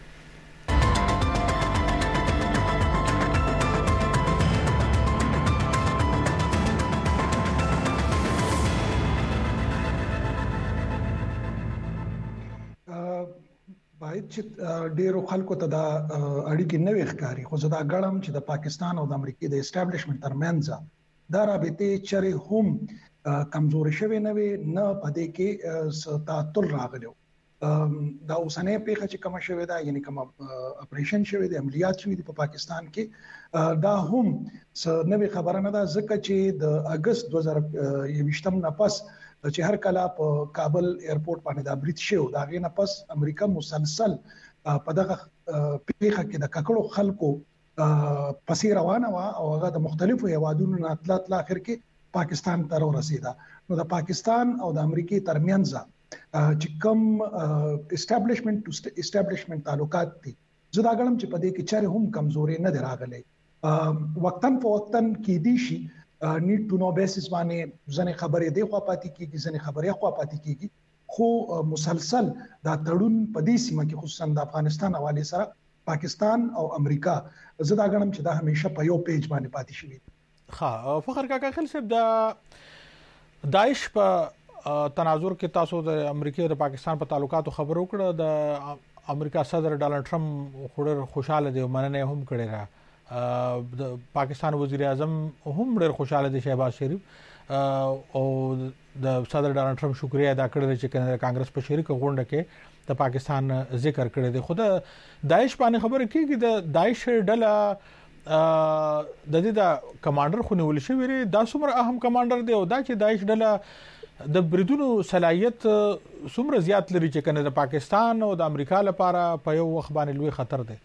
باید چې ډیرو خلکو ته دا اړیکې نوې ښکاری خو زدا غړم چې د پاکستان او د امریکای د اسټابلیشمنت ترمنځ دا رابطه چره هم کمزوري شوی نه وي نه پدې کې تعطل راغلو. دا اوسنۍ پیښه چې کوم شوی دا یعنی کوم اپریشن شوی دی عملیات شوی دی په پاکستان کې دا هم نوې خبره نه ده ځکه چې د اگست دوه هزار یوویشتم نه پس چې هر کله په کابل ایرپورټ باندې دا بریټ شو دا غي نه پس امریکا مسلسل په دغه پیښه کې د ککړو خلکو پسې روانه وا او هغه د مختلفو هوادونو نه اطلاعات اخر کې پاکستان ته ورسیدا. نو د پاکستان او د امریکای ترمنځ چې کوم اسټابلیشمنت ټو اسټابلیشمنت تعلقات دي زدا غړم چې په دې کې چره هم کمزوري نه دراغلي وقتن په وقتن کې دي شي نیډ ټو نو بیسس باندې ځنې خبرې دی خو پاتې کیږي ځنې خبرې خو پاتې کیږي خو مسلسل دا تړون په دې سیمه کې خصوصا د افغانستان حواله سره پاکستان او امریکا زدا غنم چې دا همیشه په یو پیج باندې پاتې شوی. ها فخر کاکا خل صاحب د داعش په تناظر کې تاسو د امریکا او پاکستان په تعلقاتو خبرو کړه د امریکا صدر ډانلډ ټرمپ خورر خوشاله دی مننه هم کړی را د پاکستان وزیر اعظم هم ډېر خوشاله دي شهباز شریف او د صدر ډانلډ ټرمپ شکریا ادا کړی چې کانګرس په شریک غونډه کې د پاکستان ذکر کړی دی. خو د داعش باندې خبره کیږي د داعش ډله د دې د کمانډر خو نیول شوی دی دا څومره اهم کمانډر دی او دا چې داعش ډله د بریدونو صلاحیت څومره زیات لري چې کنه د پاکستان او د امریکا لپاره په یو وخت باندې لوی خطر دی.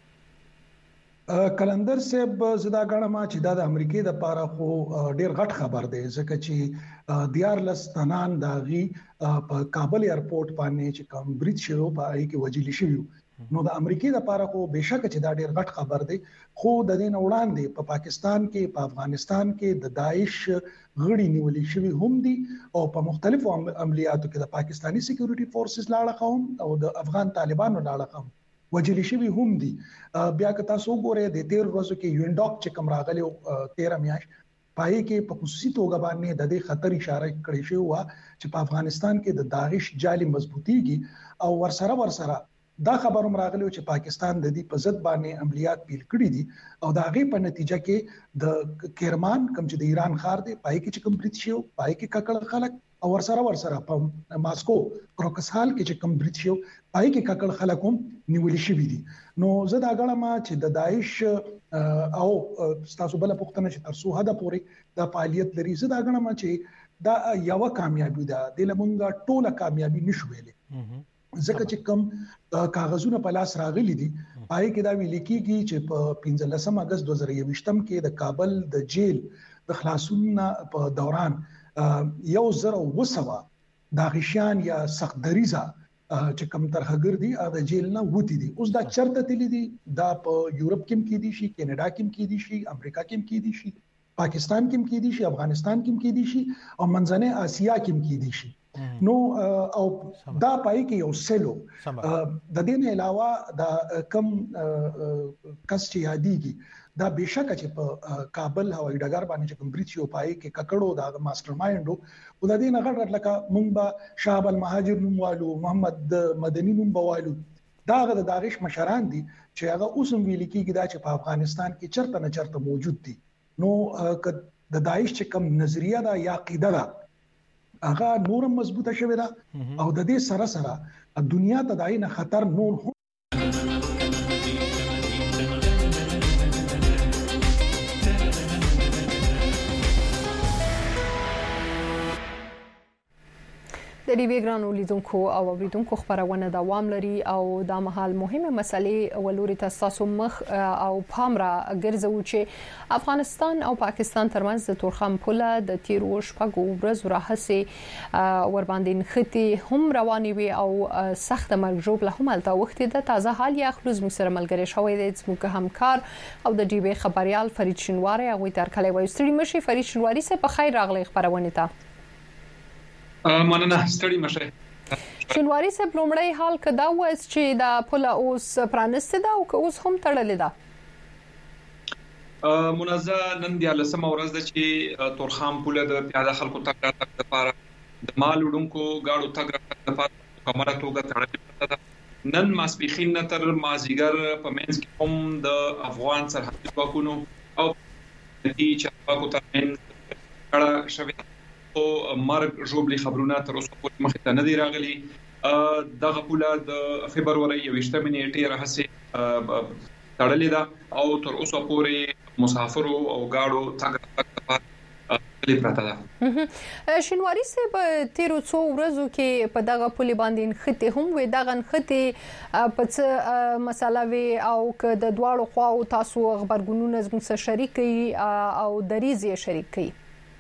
کلندر صاحب زدا غړما چې دا د امریکای د پاره خو ډیر غټ خبر دی ځکه چې دیار لستانان داغي په کابل ایرپورټ باندې چې کوم بریټ شو په اړه کې وجلی شو نو د امریکای د پاره خو بهشکه چې دا ډیر غټ خبر دی خو د دې نه وړاندې په پاکستان کې په افغانستان کې د داعش غړي نیولې شوی هم دي او په مختلفو عملیاتو کې د پاکستانی سکیورټي فورسز لاړه قوم او د افغان طالبانو لاړه قوم وجلی شوی هم دي. بیا که تاسو وګورئ د تیر ورځو کې یونډاک چې کوم راغلی تیرہ میاشت پای کې په خصوصي توګه باندې د دې خطر اشاره کړې شو چې په افغانستان کې د داعش جالي مضبوطیږي او ورسره ورسره دا خبروم راغلی چې پاکستان د دې په ضد باندې عملیات پیل کړې دي او دا غي په نتیجه کې د کرمان کوم چې د ایران خار دی پای کې چې کوم بریټ شو پای کې ککړ خلک او ورسره ورسره په ماسکو کروکسال کې چې کوم بریټ شو پای کې ککړ خلک هم نیول شوی دي. نو زه دا غواړم چې د داعش او تاسو بل پوښتنه چې تر څو حد پورې د فعالیت لري زه دا غواړم چې دا یو کامیابی ده د لمونګه ټوله کامیابی نشو ویلې ځکه چې کوم کاغذونه په لاس راغلي دي پای کې دا ویل کېږي چې په پنځلسم اگست دوه هزار یوویشتم کې د کابل د جیل د خلاصون په دوران یو زر وسوه داعشیان یا سخت دریزه چې کوم ترهګر دي د جیل نه وتی دي اوس دا چرته تللی دي دا په یورپ کې کې دي شي کینیډا کې کې دي شي امریکا کې کې دي شي پاکستان کې کې دي شي افغانستان کې کې دي شي او منځنۍ اسیا کې کې دي شي. نو او دا پای کې یو سلو د دې نه علاوه دا کم کس چې یادېږي دا بشکه چې په کابل هوایي ډګر باندې کوم بریټ یو پای کې ککړو دا ماستر مایندو او د دې نه غړ لکه مونږ به شعب المهاجر نوم والو محمد مدني نوم بوالو دا د داعش مشران دي چې هغه اوسم ویل کېږي دا چې په افغانستان کې چرته نه چرته موجود دي نو د داعش چې کوم نظریه دا یا عقیده ده هغه نورم مضبوطه شوې ده او د دې سره سره دنیا ته داینه خطر نور هم د ډیوی ګرانو لیدونکو او اوریدونکو خبرونه دوام لري او د مهال مهمه مسلې ولوري تاسو مخ او پامرا ګرځو چې افغانستان او پاکستان ترمنځ د تورخم پوله د تیرو شپږو ورځو راهسي ور باندې نختی هم رواني وي او سخت مرجوب له هم الته وخت د تازه حال یا خلوز مسره ملګری شوی د زموږ همکار او د ډیوی خبريال فرید شنواری او تر کله وایي ستړي مشي فرید شنواری سه په خیر راغلی خبرونه ته مننه ستړي مشه شنواری صاحب لومړی حال کدا وس چې دا پوله اوس پرانسته ده او که اوس هم تړلې ده منازه نن د لسمه ورځ ده چې تورخم پوله د پیاده خلکو تګ راتګ لپاره د مال وډونکو گاډو تګ راتګ لپاره کومه توګه تړلې ده نن ماسپخین تر مازیګر په منځ کې هم د افغان سرحدي ځواکونو او د چارواکو ترمنځ کړه شوې او مرګ جوړلي خبرونه تر اوسه پورې مخ ته نه دی راغلي دغه پوله د فبرवरी یوشتمه نیټه راهسي تړلې ده او تر اوسه پورې مسافر او گاډو تګ راتګ لپاره پراته ده شنواری صاحب تیرو څو ورځو کې په دغه پوله باندې خته هم وې دغه خته په څه مسله وی او ک د دواړو خواو تاسو خبرګونونه زموږ سره شریک او دریزي شریک کړي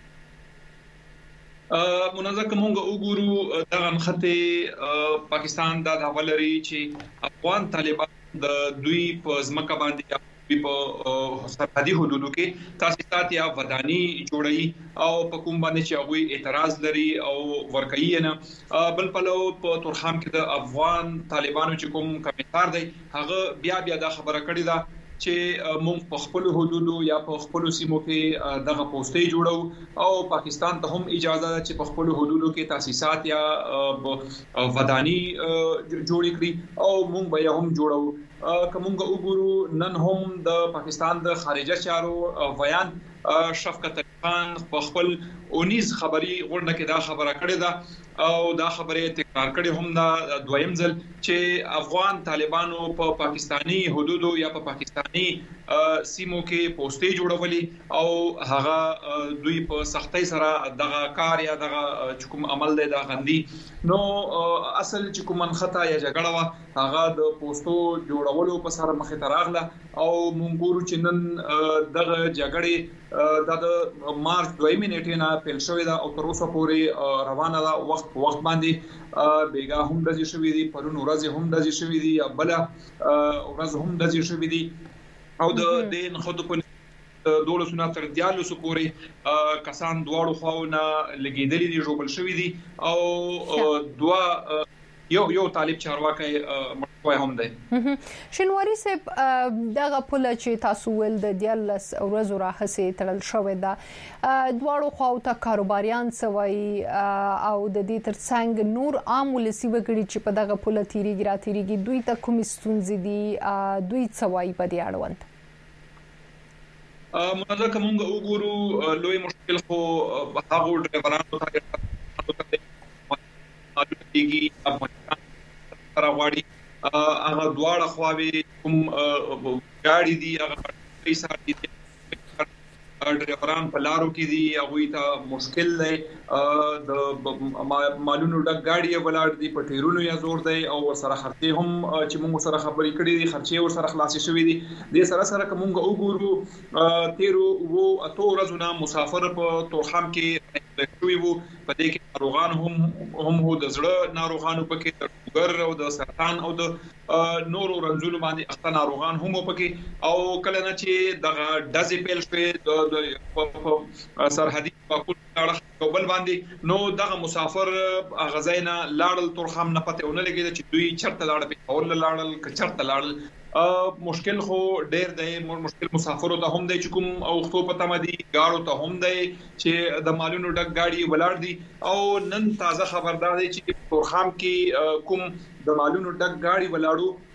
منازه کومه وګورو دغه خطه پاکستان د حوالري چې افغان طالبان د دوی په ځمکه باندې په سرحدي حدودو کې تاسیسات یا ودانی جوړي او په کوم باندې چې هغه اعتراض لري او ورکوي نه بل پلو په تورخم کې د افغان طالبانو چې کوم کمیټار دی هغه بیا بیا د خبره کړې ده چې موږ په خپل حدودو یا په خپل سیمو کې دغه پوسټي جوړو او پاکستان ته هم اجازه ده چې په خپل حدودو کې تاسیسات یا ودانی جوړ کړي او موږ به هم جوړو کومه وګورو نن هم د پاکستان د خارجه چارو ویان شفقت خان په خپل اونیز خبري غونډه کې دا خبره کړې ده او دا خبره تکرار کړې هم دا دویم ځل چې افغان طالبانو په پاکستانی حدودو یا په پاکستانی سیمو کې پوسټي جوړولي او هغه دوی په سختۍ سره دغه کار یا دغه کوم عمل دی دا غندي نو اصل چې کوم منخته یا جګړه وا هغه د پوسټو جوړولو په سره مخه تراغله او مونږ ګورو چې نن دغه جګړې د مارچ دویمه نیټه نه پیل شوې ده او تر اوسه پورې روانه ده وخت وخت باندې بیګا هم د شوې دي پرون ورځ هم د شوې دي یا بل ورځ هم د شوې دي او د دین خود په دوله سنا تر دیالو سپوري کسان دواړو خواونه لګیدلې دي جوړل شوې دي او دوا یو یو طالب چارواکي مړوي هم دی شنواری صاحب دغه پوله چې تاسو ول د دیالس ورځو راهسي تړل شوې ده دواړو خواو ته کاروباریان سوي او د دې ترڅنګ نور عام ولسی وګړي چې په دغه پوله تیریږي را تیریږي دوی ته کوم ستونزې دي دوی سوي په دې اړوند منځه کومه وګورو لوی مشکل خو هغه ډرایورانو ته اګي افغانستان سره واړي هغه دواړه خواوي کوم ګاډي دي هغه پیسې دي ډرایوران په لارو کې دي هغه ته مشکل دی د مالونو ډک ګاډي ولاړ دي په ټیرونو یا زور دی او سره خرچه هم چې موږ سره خبرې کړې دي خرچه ور سره خلاصې شوې دي د سره سره کومه وګورو تیرو وو اتو ورځې مسافر په تورخم کې شوی وو په دې کې ناروغان هم هم هو د زړه ناروغانو پکې د شوګر او د سرطان او د نورو رنځونو باندې اخته ناروغان هم پکې او کله نه چې دغه دزې پیل شوې د سرحدي پاکول اړه بل باندې نو دغه مسافر غزاینه لاړل تورخم نه پته ونه لګید چې دوی چرته لاړل په اول لاړل ک چرته لاړل مشکل خو ډېر دی مشکل مسافرو ته هم دی چې کوم او خو پته مدي گاړو ته هم دی چې د مالونو ډک گاډي ولاړ دي او نن تازه خبردار دی چې تورخم کې کوم د مالونو ډک گاډي ولاړو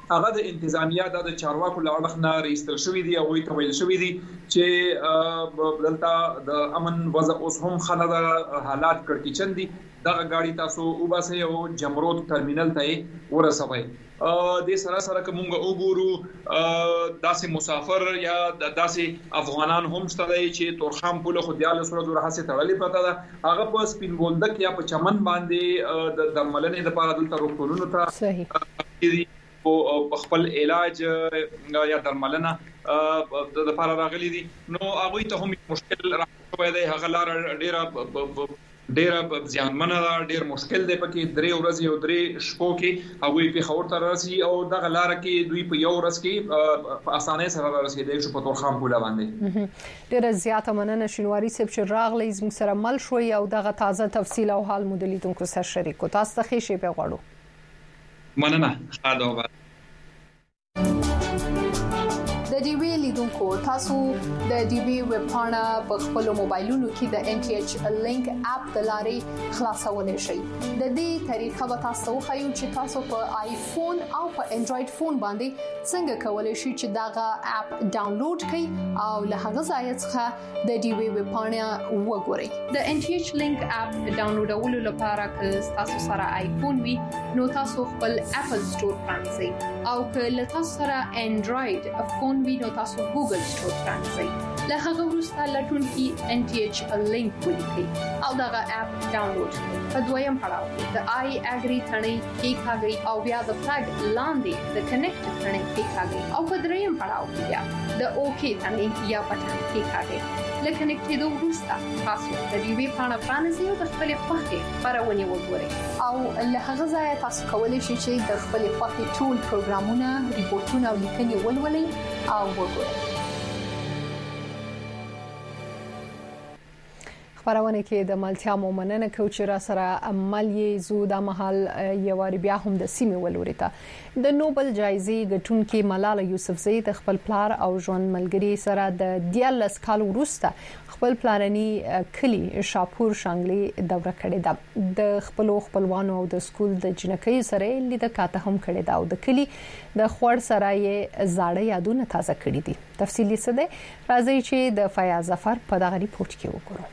هغه د انتظامیه د چارواکو لړخ نه ریستل شوې دي او ته ویل شوې دي چې دلته د امن وضع اوس هم خنه د حالات کړکېچن دي دغه گاڑی تاسو وباسي او جمرود ټرمینل ته ورسوي د سره سره کومه وګورو داسې مسافر یا داسې افغانان هم شته چې تورخم په خو دیاله سره د راحت تړلې پته ده هغه په سپین بولدک یا په چمن باندې د درملنې لپاره دلته روغتونونو ته صحیح او خپل علاج یا درملنه د لپاره راغلي دي نو هغه ته هم مشکل راځي دی هغه لار ډیره ډیره ځانمنه ده ډیر مشکل دی پکې درې ورځې او درې شپو کې هغه په خور تر راسي او دغه لار کې دوی په یو ورځ کې په اسانه سره رسیدي شو په تورخم پوله باندې ډیره زیاته مننه شینواری صاحب چې راغلی زموږ سره مل شوي او دغه تازه تفصیل او حال مدلیدونکو سره شریک کو تاسو ته ښه شی په غواړو مننه خاله د ډي وی لیدونکو تاسو د ډي وی ویب پاڼه په خپل موبایلونو کې د ان ټي ایچ لینک اپ د لارې خلاصولای شئ د دې طریقه به تاسو خو چې تاسو په آیفون او په انډراید فون باندې څنګه کولای شئ چې داغه اپ ډاونلوډ کړئ او له هغه ځای څخه د ډي وی ویب پاڼه وګورئ د ان ټي ایچ لینک اپ ډاونلوډولو لپاره که تاسو سره آیفون وي نو تاسو خپل اپل سٹور پرانځئ او که له تاسو سره انډراید فون نو تاسو ګوګل سٹور پرانځئ له هغه وروسته لټون کې ان ټي ایچ لینک ولیکئ او دا اپ ډاونلوډ کړئ په دویم پړاو کې د آی اګری ثنې کې ښاګي او بیا د فلګ لاندې د کنیکټ ثنې کې ښاګي او په دریم پړاو کې بیا د اوکی ثنې یا بټن کې ښاګي لکه نکټېدو وروسته تاسو د ډي وی پاڼه پرانځئ او د خپل خوښې خبرونه وګورئ او له هغه ځای تاسو کولی شئ چې د خپل خوښې ټول پروګرامونه ریپورتونه او لیکنې ولولئ او وګورئ خبرونه کې د ملتیا مومننه کوچ را سره عمل یې زو د محل یواري بیا هم د سیمه ولوريته د نوبل جایزې ګټونکې ملاله یوسفزۍ د خپل پلار او ژوند ملګری سره د دیالس کال وروسته خپل پلانني کلی شاپور شانګلي دوره کړې ده د خپل خپلوانو او د سکول د جنکۍ سره لید کاته هم کړې ده او د کلی د خوړ سره یې زاړه یادونه تازه کړې دي تفصیلی څه ده راځي چې د فیاض ظفر په دغه ریپورت کې وګورو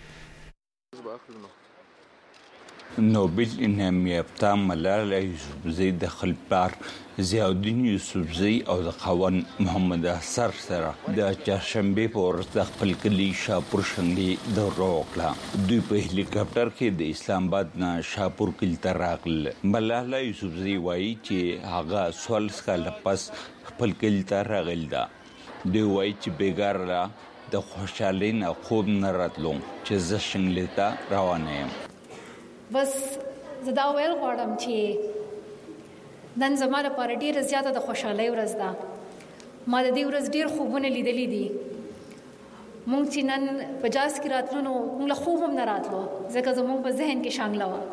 نوبل انعام یافته ملاله یوسفزۍ د خپل پلار ضیاءالدین یوسفزۍ او د خاوند محمد احسر سره د چهارشنبه په ورځ د خپل کلي شاپور شانګلي دوره وکړه دوی په هلیکاپټر کې د اسلام آباد نه شاپور کلي ته راغلل ملاله یوسفزۍ وایي چې هغه څوارلس کاله پس خپل کلي ته راغلی ده دوی وایي چې بیګار را د خوشحالۍ نه خوب نه راتلو چې زه شانګلي ته روان یم بس زه دا ویل غواړم چې نن زما لپاره ډیره زیاته د خوشحالۍ ورځ ده ما د دې ورځ ډیر خوبونه لیدلي دي مونږ چې نن په جاز کې راتلو نو موږ له خوب هم نه راتلو ځکه زموږ په ذهن کې شانګله وه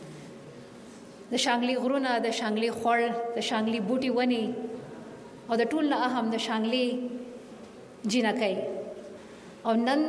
د شانګلي غرونه د شانګلي خوړ د شانګلي بوټي ونې او د ټول نه اهم د شانګلي جنکۍ او نن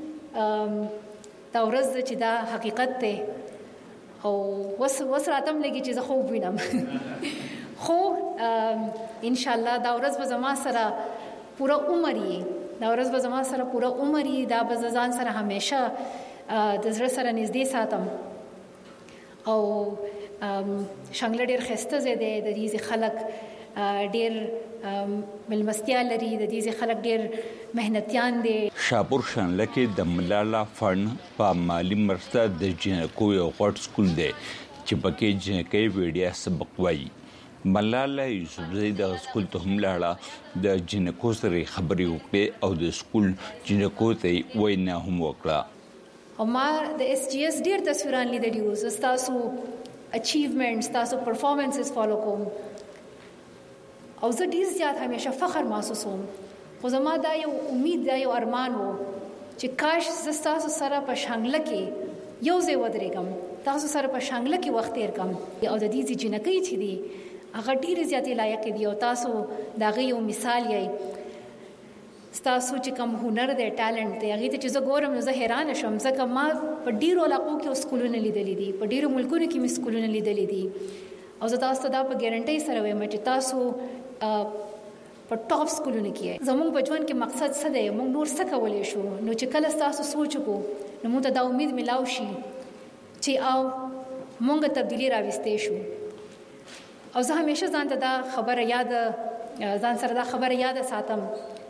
دا ورځ چې دا حقیقت دی او وس وس راتم لګي چې زه خوب وینم خو ان شاء الله دا ورځ به زما سره پوره عمر یې دا ورځ به زما سره پوره عمر یې دا به ځان سره همیشه د زړه سره نږدې ساتم او شانګله ډېر ښایسته ځای دی د دې خلک ډېر ملمستیا لري د دې خلک ډېر مهنتيان دي شاپور شانګله کې د ملاله فن په مالی مرسته د جنکو یو غټ سکول دی چې پکې جنکې ویډیا سبق وایي ملاله یوسفزۍ د سکول ته هم لاړه د جنکو سره خبرې وکړې او د سکول جنکو ته وینا هم وکړه او ما د اس جی اس ډېر تصویران لیدلي وو زه ستاسو اچیومنټس تاسو پرفارمنسز فالو کوم او زه ډیر زیات همیشه فخر محسوسوم خو زما دا یو امید دا یو ارمان وو چې کاش زه تاسو سره په شانګله کې یو ځای ودرېږم تاسو سره په شانګله کې وخت تیر کړم او د دې جنکۍ چې دي هغه ډیر زیات لایق دي او تاسو دا یو مثال یې تاسو چې کوم هنر دی ټالنت دی هغه ته چې زه ګورم نو زه حیران شم ځکه ما په ډیرو علاقو کې سکولونه لیدلې دي په ډیرو ملکونو کې مې سکولونه لیدلې دي او زه تاسو ته دا په ګارانټي سره وایم چې تاسو په ټاپ سکولونو کې زموږ په ژوند کې مقصد څه دی، موږ نور څه کولای شو. نو چې کله تاسو سوچ وکړو نو موږ ته دا امید ملاو شي چې او موږ تبدیلی راوستې شو. او زه همیشه ځان ته دا خبره یاد ځان سره دا خبره یاد ساتم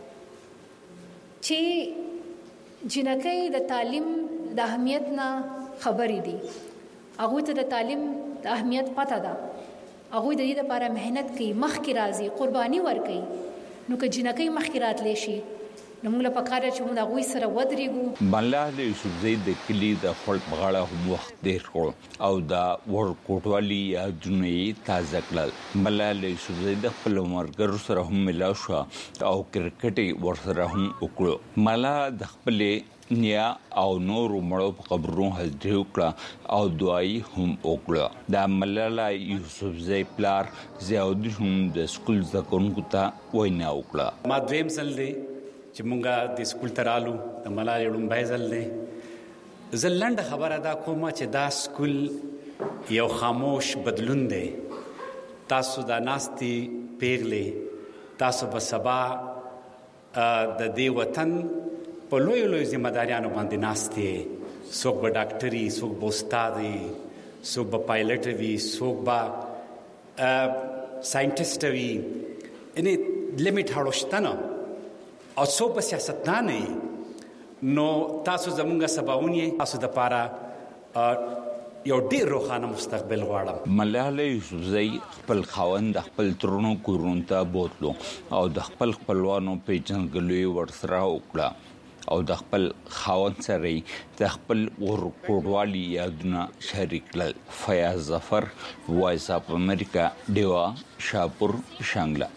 چې جنکۍ د تعلیم د اهمیت نه خبرې دي. هغه ته د تعلیم د اهمیت پته ده. هغه د دې لپاره مهنت کوي، مخکې راځي، قرباني ورکوي. نو که جنکۍ مخکې راتلی شي نو موږ له پکار چې موږ هغوی سره ودرېږو. ملال یوسفزۍ د کلي د خپل غاړه هم وخت تیر کړ او دا ور کوټوالي یادونه یې تازه کړل. ملال یوسفزۍ د خپل مرګرو سره هم ملاو شو او کرکټ ورسره هم وکړو. ملا د خپل نیا او نور مړو په قبرونو حاضر وکړه او دعای هم وکړه. د ملال یوسفزۍ پلار ضیاءالدین هم د سکول زکونکو ته وینا وکړه. ما دویم ځل دی چې مونږه د سکول ترالو د ملال لومبای ځل دی. زه لنډه خبره دا کوم چې دا سکول یو خاموش بدلون دی. تاسو دا ناستي پیغلې تاسو به سبا د دې وطن په لوی لوی ذمہ داریانو باندې ناستي. څوک به ډاکټري، څوک به استاد وي، څوک به پایلټ وي، څوک به ساينټیسټ وي. یعنی لیمیټ هړوشتنه او څوک به سیاستدان وي. نو تاسو زمونږ سباونی تاسو د پاره یو ډیر روښانه مستقبل غواړم. ملال یوسفزۍ خپل خاوند خپل ترونو کورونو ته بوتلو او د خپل خپلوانو پیژنګلوي ورسره وکړه او د خپل خاوند سره د خپل ور کوټوالي یادونه شریک کړل. فیاض ظفر، وایس اف امریکا، دیوا، شاپور، شانګله.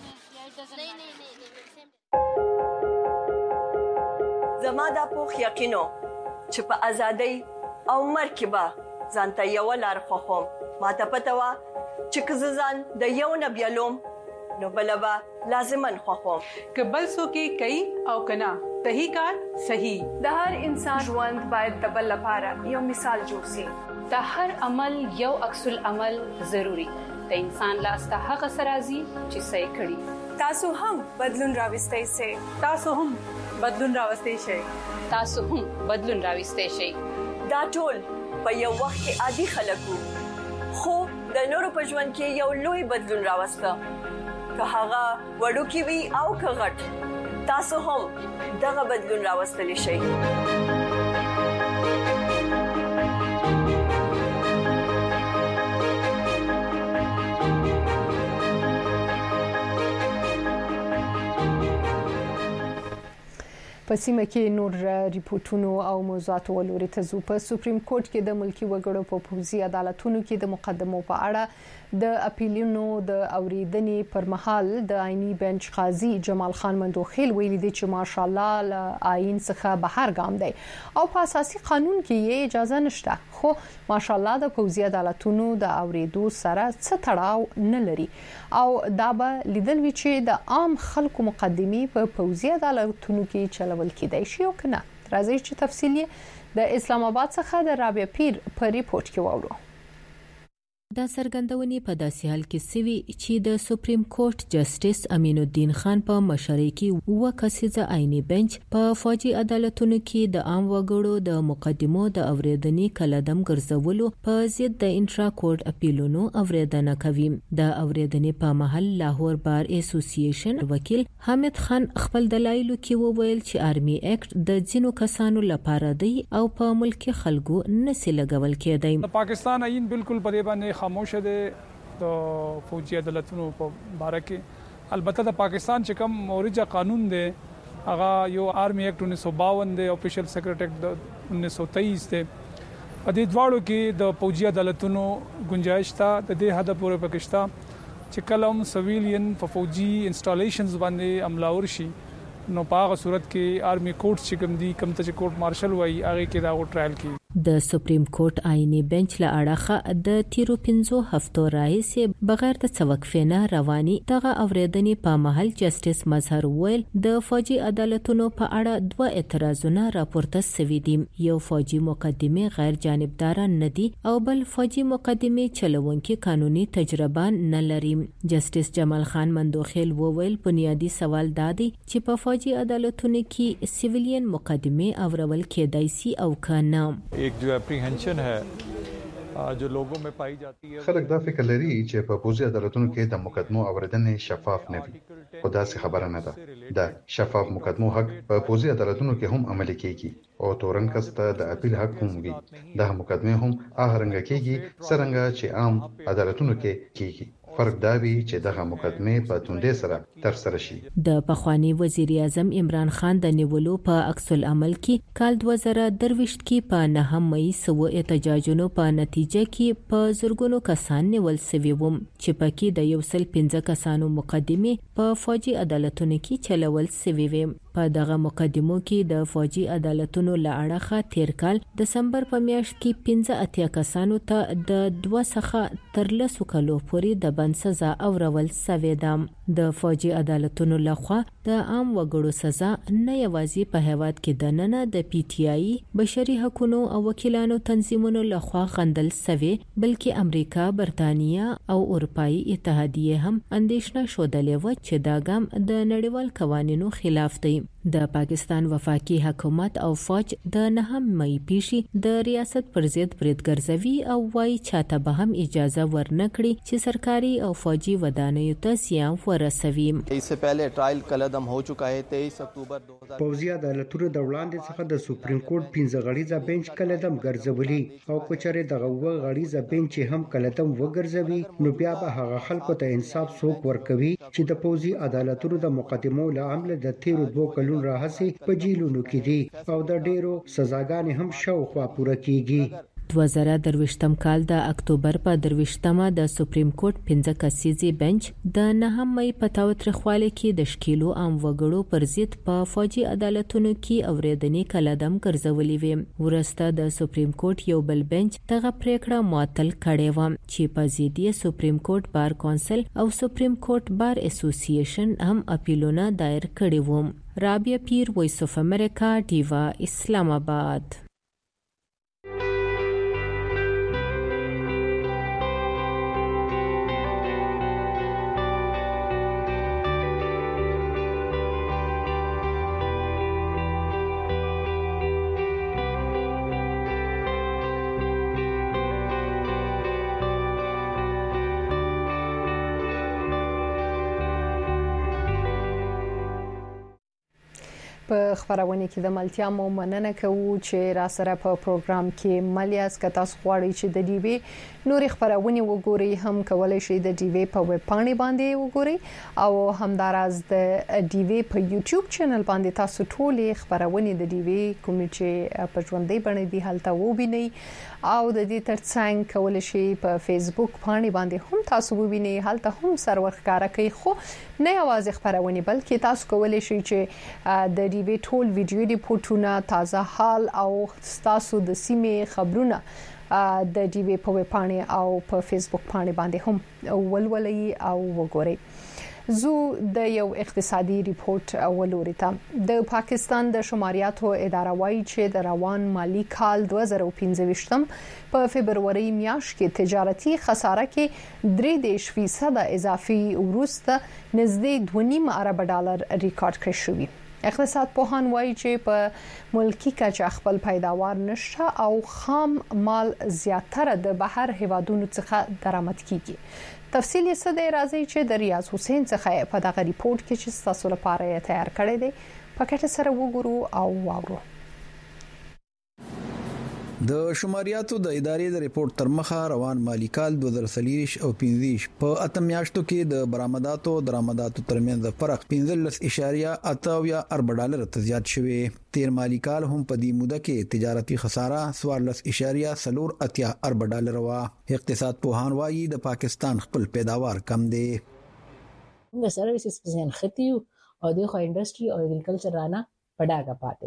زما دا پوخ یقینو چې په ازادۍ او مرګ به ځانته یو لار خوښوم. ما ته پته وه چې که زه ځان د یو نه بیلوم نو بله به لازماً خوښوم. که بل څوک یې کوي او که نه صحیح کار صحیح. د هر انسان ژوند باید د بل لپاره یو مثال جوړ شي. د هر عمل یو عکس العمل ضروری. د انسان لاس ته هغه سرازي چې صحیح کړي. تاسو هم بدلون راوستئ شئ. تاسو هم بدلون راوستئ شئ. تاسو هم بدلون راوستئ شئ. دا ټول په یو وخت کې عادي خلک وو، خو د نورو په ژوند کې یو لوی بدلون راوسته. که هغه وړوکی وي او که غټ، تاسو هم دغه بدلون راوستلی شئ. په سیمه کې نور ریپورتونو او موضوعات ولوري ته زو. په سپریم کورټ کې د ملکی وګړو په پوزي عدالتونو کې د مقدمو په اړه د اپیلونو د اوریدنې پر مهال د آئینی بنچ قاضي جمال خان مندوخیل ویلي دی چې ماشاءالله له آئین څخه بهر ګام دی او په اساسي قانون کې یې اجازه نشته، خو ماشاءالله د پوزي عدالتونو د اوریدو سره څه تړاو نه لري او دا به لیدل وی چې د عام خلکو مقدمي په پوزي عدالتونو کې چلو کېدای شي او کنه. راځي چې تفصیلی د اسلام آباد څخه د رابعه پیر په ریپورت کې واورو. دا څرګندونې په داسې حال کې سوي چې د سپریم کورټ جسټس امین الدین خان په مشرۍ کې و کسیزه آئینی بنچ په فوجي عدالتونو کې د عام وګړو د مقدمو د اوریدنې کلدم ګرځولو په ضد د انټرا کورټ اپیلونو اوریدنه کوي. د اوریدنې په محل لاهور بار اسوسییشن وکیل حامد خان خپل دلایلو کې وویل چې آرمي اکټ د ځینو کسانو لپاره دی او په ملکی خلکو نسي لګول کېدی. پاکستان آئین بالکل په دې باندې خاموش دی د فوجي عدالتونو په باره کې. البته د پاکستان چې کوم مورجه قانون دی هغه یو آرمي اکټ انیس سو باون دی او اسپیشل سیکریټ اکټ د انیس سو تیئیس دی. په دې دواړو کې د فوجي عدالتونو گنجائش تا د دې حد پورې پکشتا چې کلم سویلین په فوجي انسټالیشنز باندې عملاور شي نو په هغه صورت کې آرمي کورټ چې کوم دی کوم ته چې کورټ مارشل وایي هغه کې دا غو ټرایل کی. د سپریم کورټ آئینی بنچ له اړخه د تیرو پنځو هفتو راهیسې بغیر د څوکفینه رواني دغه اوریدنې په محل جسټیس مظهر ویل د فوجي عدالتونو په اړه دوه اعتراضونه راپورته شوي دي. یو فوجي مقدمه غیر جانبدار نه دي او بل فوجي مقدمه چلوونکي قانوني تجربه نه لري. جسټیس جمال خان مندوخیل وویل بنیادی سوال دادی چې په فوجي عدالتونو کې سیویلین مقدمه اورول کېدای شي او کنه. ایک جو اپریهنشن ہے جو لوگوں میں پائی جاتی ہے. خلک دا فکر لري چې په فوجي عدالتونو کې د مقدمو اوریدنې شفاف نه وي. خدا سي خبره نه ده. دا شفاف مقدمو حق په فوجي عدالتونو کې هم عملي کیږي او تورن کسته د اپیل حق هم وي. دا مقدمه هم هغه رنګ کیږي څنګه چې عام عدالتونو کې کیږي. فرق دا وی چې دغه مقدمه په توندې سره تر سره شي. د پخوانی وزیر اعظم عمران خان د نیولو په عکس العمل کې کال دوه زره درويشت کې په نهم مې سو احتجاجونو په نتیجه کې په زورګونو کسان نیول شوي وو چې پکې د یو سل پنځه کسانو مقدمه په فوجي عدالتونو کې چلول شوي وي. په دغه مقدمو کې د فوجي عدالتونو له اړخه تیر کال دسمبر په میاشت کې پنځه اتیا کسانو ته د دوه څخه تر لسو کلو پورې د بند سزا اورول شوې ده. د فوجي عدالتونو لخوا د عام وګړو سزا نه یوازې په هیواد کې د ننه د پی ټی آی بشري حقوقو او وکیلانو تنظیمونو لخوا غندل شوې بلکې امریکا، برتانیا او اروپאי اتحادیه هم اندېښنه شودلې و چې دا ګام د نړیوال قوانینو خلاف دی. د پاکستان وفاقي حکومت او فوج د نهم مې پیښې د ریاست پر ضد بریدګرځوي او وايي چاته به هم اجازه ورنکړي چې سرکاري او فوجي ودانیو ته زیان ورسوي. इससे पहले ट्रायल कलदम हो चुका है तेईस अक्टूबर दो हज़ार. فوجي عدالتونو د وړاندې څخه د سپریم کورټ پنځه غړیزه بنچ کلدم ګرځولي او کچره دغه و غړیزه بنچ هم کلدم وګرځوي نو بیا به هغه خلکو ته انصاف څوک ورکوي چې د فوجي عدالتونو د مقدمو له عمل د تیرو دوه کلونو راهسي په جیلونو کې دي او د ډیرو سزاګانې هم شاوخوا پوره کیږي. دوه زره درويشتم کال د اکتوبر په درويشتمه د سپریم کورټ پنځه کسیزي بنچ د نهم مې په تاوتریخواله کې د شکیلو عام وګړو پر ضد په فوجي عدالتونو کې اوریدنې کلدم ګرځولې وي. ورسته د سپریم کورټ یو بل بنچ دغه پریکړه معطل کړې و چې په ضد یې سپریم کورټ بار کونسل او سپریم کورټ بار اسوسییشن هم اپیلونه دایر کړي وو. رابعه پیر، وایس اف امریکا، ډیوا، اسلام آباد. په خبرونه کې د ملتیا مو مننه کوو چې را سره په پروګرام کې مالیاس که تاسو غواړئ چې د ډیوی نوري خبرونه وګورئ هم کولای شئ د ډیوی په ویب پاڼې باندې وګورئ او همداراز د ډیوی په یوټیوب چینل باندې تاسو ټولې خبرونه د ډیوی کوم چې په ژوندۍ بڼه دي هلته ووینئ او د دې ترڅنګ کولای شئ په فیسبوک باندې باندې هم تاسو ووینئ هلته هم سرور ښکارا کوي خو نه یوازې خبرونه بلکې تاسو کولای شئ چې د ډیوی ټول ویډیو ریپورتونه تازه حال او تاسو د سیمې خبرونه د ډیوی په ویب پاڼې او په فیسبوک باندې باندې هم ولولئ او وګورئ. زو د یو اقتصادي ریپورت ولوري ته د پاکستان د شماریاتو اداره وايي چې د روان مالی کال دوه زره پنځه په فبروري میاشت کې تجارتي خساره کې درې دېرش فیصد اضافي ورسته نزدې دوه نیم ارب ډالر ریکارډ کړی شوی. اقتصاد پوهان وایي چې په ملکی کچه خپل پیداوار نشته او خام مال زیاتره د بهر هیوادونو څخه درآمد کیږي. تفصیل یې څه دی راځي چې د ریاض حسین څخه په دغه ریپورت کې چې تاسو لپاره یې تیار کړی دی پکې سره وګورو او واورو. د شماریاتو د ادارې د ریپورت تر مخه روان مالی کال دوه زره څلور او پنځه په اتم میاشتو کې د برآمداتو او درآمداتو ترمنځ فرق پنځلس اعشاریه اته ارب ډالر ته زیات شوی. تیر مالی کال هم په دې موده کې تجارتي خساره څوارلس اعشاریه څلور اتیا ارب ډالر و. اقتصاد پوهان وایي د پاکستان خپل پیداوار کم دی. موږ سرویسز په ځین ختیو او د خو انډستری او اګریکلچر رانه پډاګه پاتې دي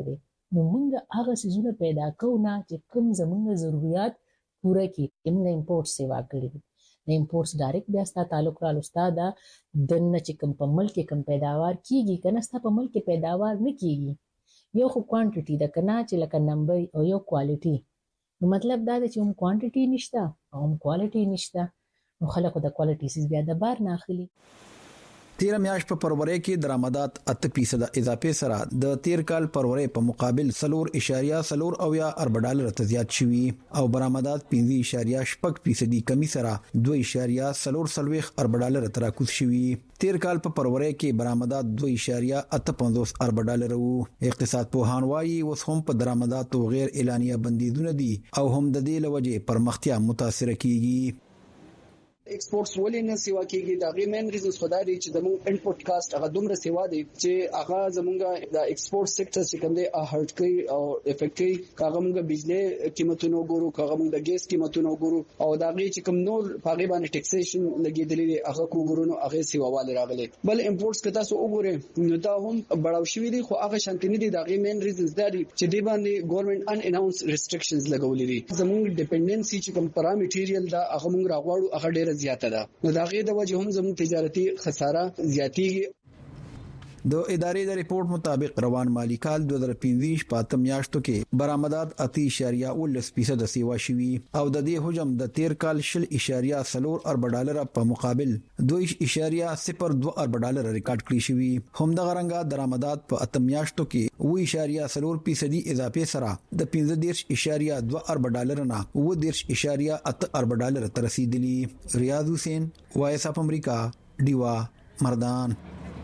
نو موږ هغه سيزونه پیدا کوو نه چې کوم زموږ ضرورت پوره کړي. موږ امپورټ سیوا کړی د امپورټس ډایرکټ بیا ستاسو تعلق را لستا دا د نه چې کوم په ملک کې کوم پیداوار کیږي کنه ستاسو په ملک کې پیداوار نه کیږي یو خو کوانټیټي د کنا چې لکه نمبر او یو کوالټي. نو مطلب دا دی چې هم کوانټیټي نشته او هم کوالټي نشته نو خلکو د کوالټي سیس بیا د بار نه اخلي. تیر میاشت په فروری کې درآمدات اته فیصد اضافه سره د تیر کال فروری په مقابل سلور اشاریه سلور او یا ارب ډالر ته زیات شوي او برآمدات پنځه اشاریه شپږ فیصد کمی سره دوه اشاریه سلور سلويخ ارب ډالر ته راکوز شوي. تیر کال په فروری کې برآمدات دوه اشاریه اته پنځوس ارب ډالر وو. اقتصاد پوهان وايي اوس هم په درآمداتو غیر اعلانیه بندیدونه دي او هم د دې لوجه پرمختیا متاثر کیږي. ایکسپورټس ولې نه سیوا کیږي دا غي مین ریزنز خدای دی چې زموږ انپوټ کاست هغه دومره سیوا دی چې هغه زموږ د ایکسپورټ سېکټر چې کوم دی هارت کوي او افیکټ کوي هغه موږ بجلی قیمتونو ګورو هغه موږ د ګیس قیمتونو ګورو او دا غي چې کوم نور هغه باندې ټیکسیشن لګیدلی دی هغه کو ګورو نو هغه سیواواله راغلي. بل امپورټس کته سو وګوره نو دا هم بڑاو شوی دی خو هغه شانتنی دی دا غي مین ریزنز دا دی چې دی باندې ګورنمنت ان اناونس ریستریکشنز لګولې دي. زموږ ډیپندنسي چې کوم پرا میټیریل دا هغه موږ راغواړو هغه ډیره زیاته ده نو دا غي د وجه هم زموږ تجارتي خساره زیاتیږي. د ادارې د ریپورت مطابق روان مالی کال دوه هزار پنځه پاتم میاشتو کې برآمدات اته اشاریه ولس فیصد سیوا شوي او د دې حجم د تیر کال شل اشاریه سلور ارب ډالر په مقابل دوه اشاریه صفر دوه ارب ډالر ریکارډ کړی شوي. هم د غرنګا درآمدات په اته میاشتو کې و اشاریه سلور فیصد اضافه سره د پنځه دیرش اشاریه دوه ارب ډالر نه و دیرش اشاریه اته ارب ډالر ته رسیدلی. ریاض حسین وایس اف امریکا ډیوا مردان.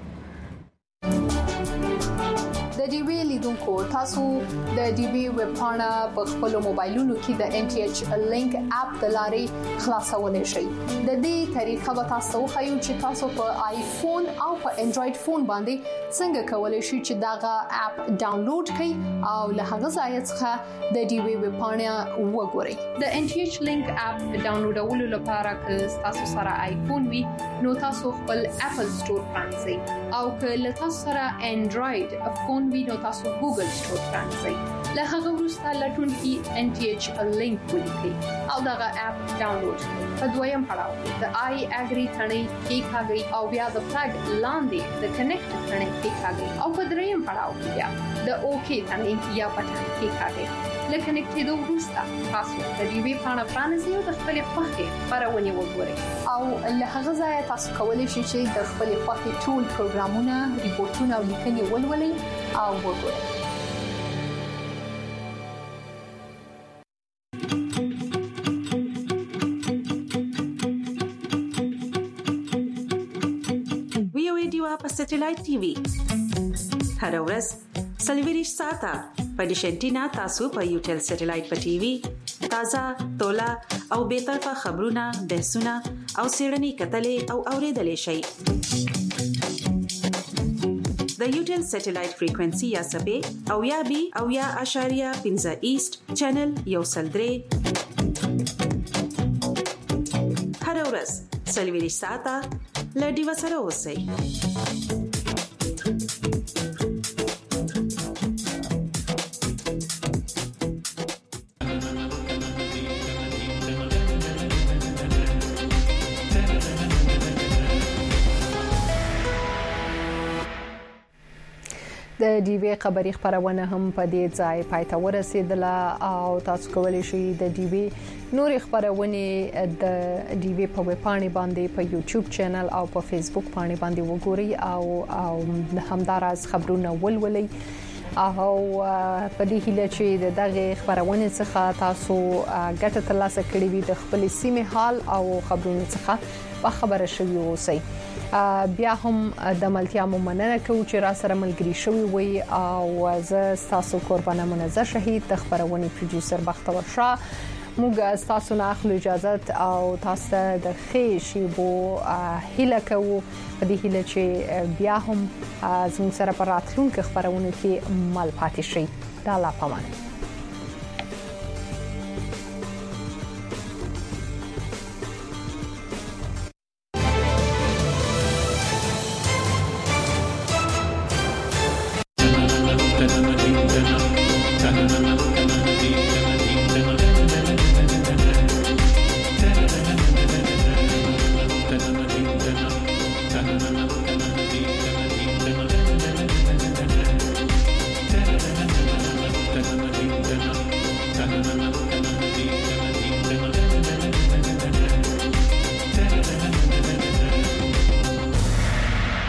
د ډي وی لیدونکو تاسو د ډي وی ویب پاڼه په خپل موبایلونو کې د ان ټي ایچ لینک اپ د لارې خلاصولای شئ. د دې طریقه به تاسو خو چې تاسو په آیفون او په انډراید فون باندې څنګه کولای شئ چې داغه اپ ډاونلوډ کړئ او له هغه ځای څخه د ډي وی ویب پاڼه وګورئ. د ان ټي ایچ لینک اپ ډاونلوډولو لپاره که تاسو سره آیفون وي نو تاسو خپل اپل سٹور پرانځئ او که له تاسو سره انډراید فون وي نو تاسو ګوګل سٹور پرانځئ. له هغه وروسته لټون کې ان ټي ایچ لینک ولیکئ او دغه اپ ډاونلوډ کړئ. په دویم پړاو د آی اګری ثنې کې کاږي او بیا د فلګ لاندې د کنیکټ ثنې کې کاږي او په دریم پړاو کې بیا د اوکی ثنې یا بټن کې کاږي. لکه نکټېدو وروسته تاسو د دې وی پاڼه پرانځئ او د خپل خوښې خبرونه وګورئ او له هغه ځای تاسو کولی شئ چې د خپل خوښې ټول پروګرامونه ریپورتونه او لیکنې ولولئ او وګورئ. وی او ای ډیوا په سټلایټ ټي وي هر ورځ سلویریش ساته په ډیشنټینا تاسو په یوټل سټلایټ په ټي وي تازه تولا او به طرفه خبرونه بحثونه او سیړنی کتلې او اوریدلې شي. د یوټل سټلایټ فریکوئنسي یا سبې او یا بي او یا اشاریه پنځه ایست چینل یو سلدري هر ورځ سلویریش ساته لډي وسره اوسئ. د ډي وی خبري خبرونه هم په دې ځای پای ته ورسېدله او تاسو کولی شئ د ډي وی نور خبرونه د ډي وی په ویب پاڼې باندې په یوټیوب چینل او په فیسبوک باندې باندې وګورئ او او همداراز خبرونه ولولئ او په دې هیله چې دغه خبرونه څخه تاسو ګټه ترلاسه کړئ وي د خپل سیمه حال او خبرونه څخه په خبره شوي اوسئ. بیا هم د ملتیا مننه کوم چې را سره ملګری شوي وي او زه تاسو قربانه منزه شهید د خبرونه پروډوسر بختور شاه موږ تاسو نه اخلو اجازه او تاسو د ښه شی بو هیله کوو په دې هیله چې بیا هم زموږ سره په راتلونکو خبرونه کې مل پاتې شي. د الله پامان.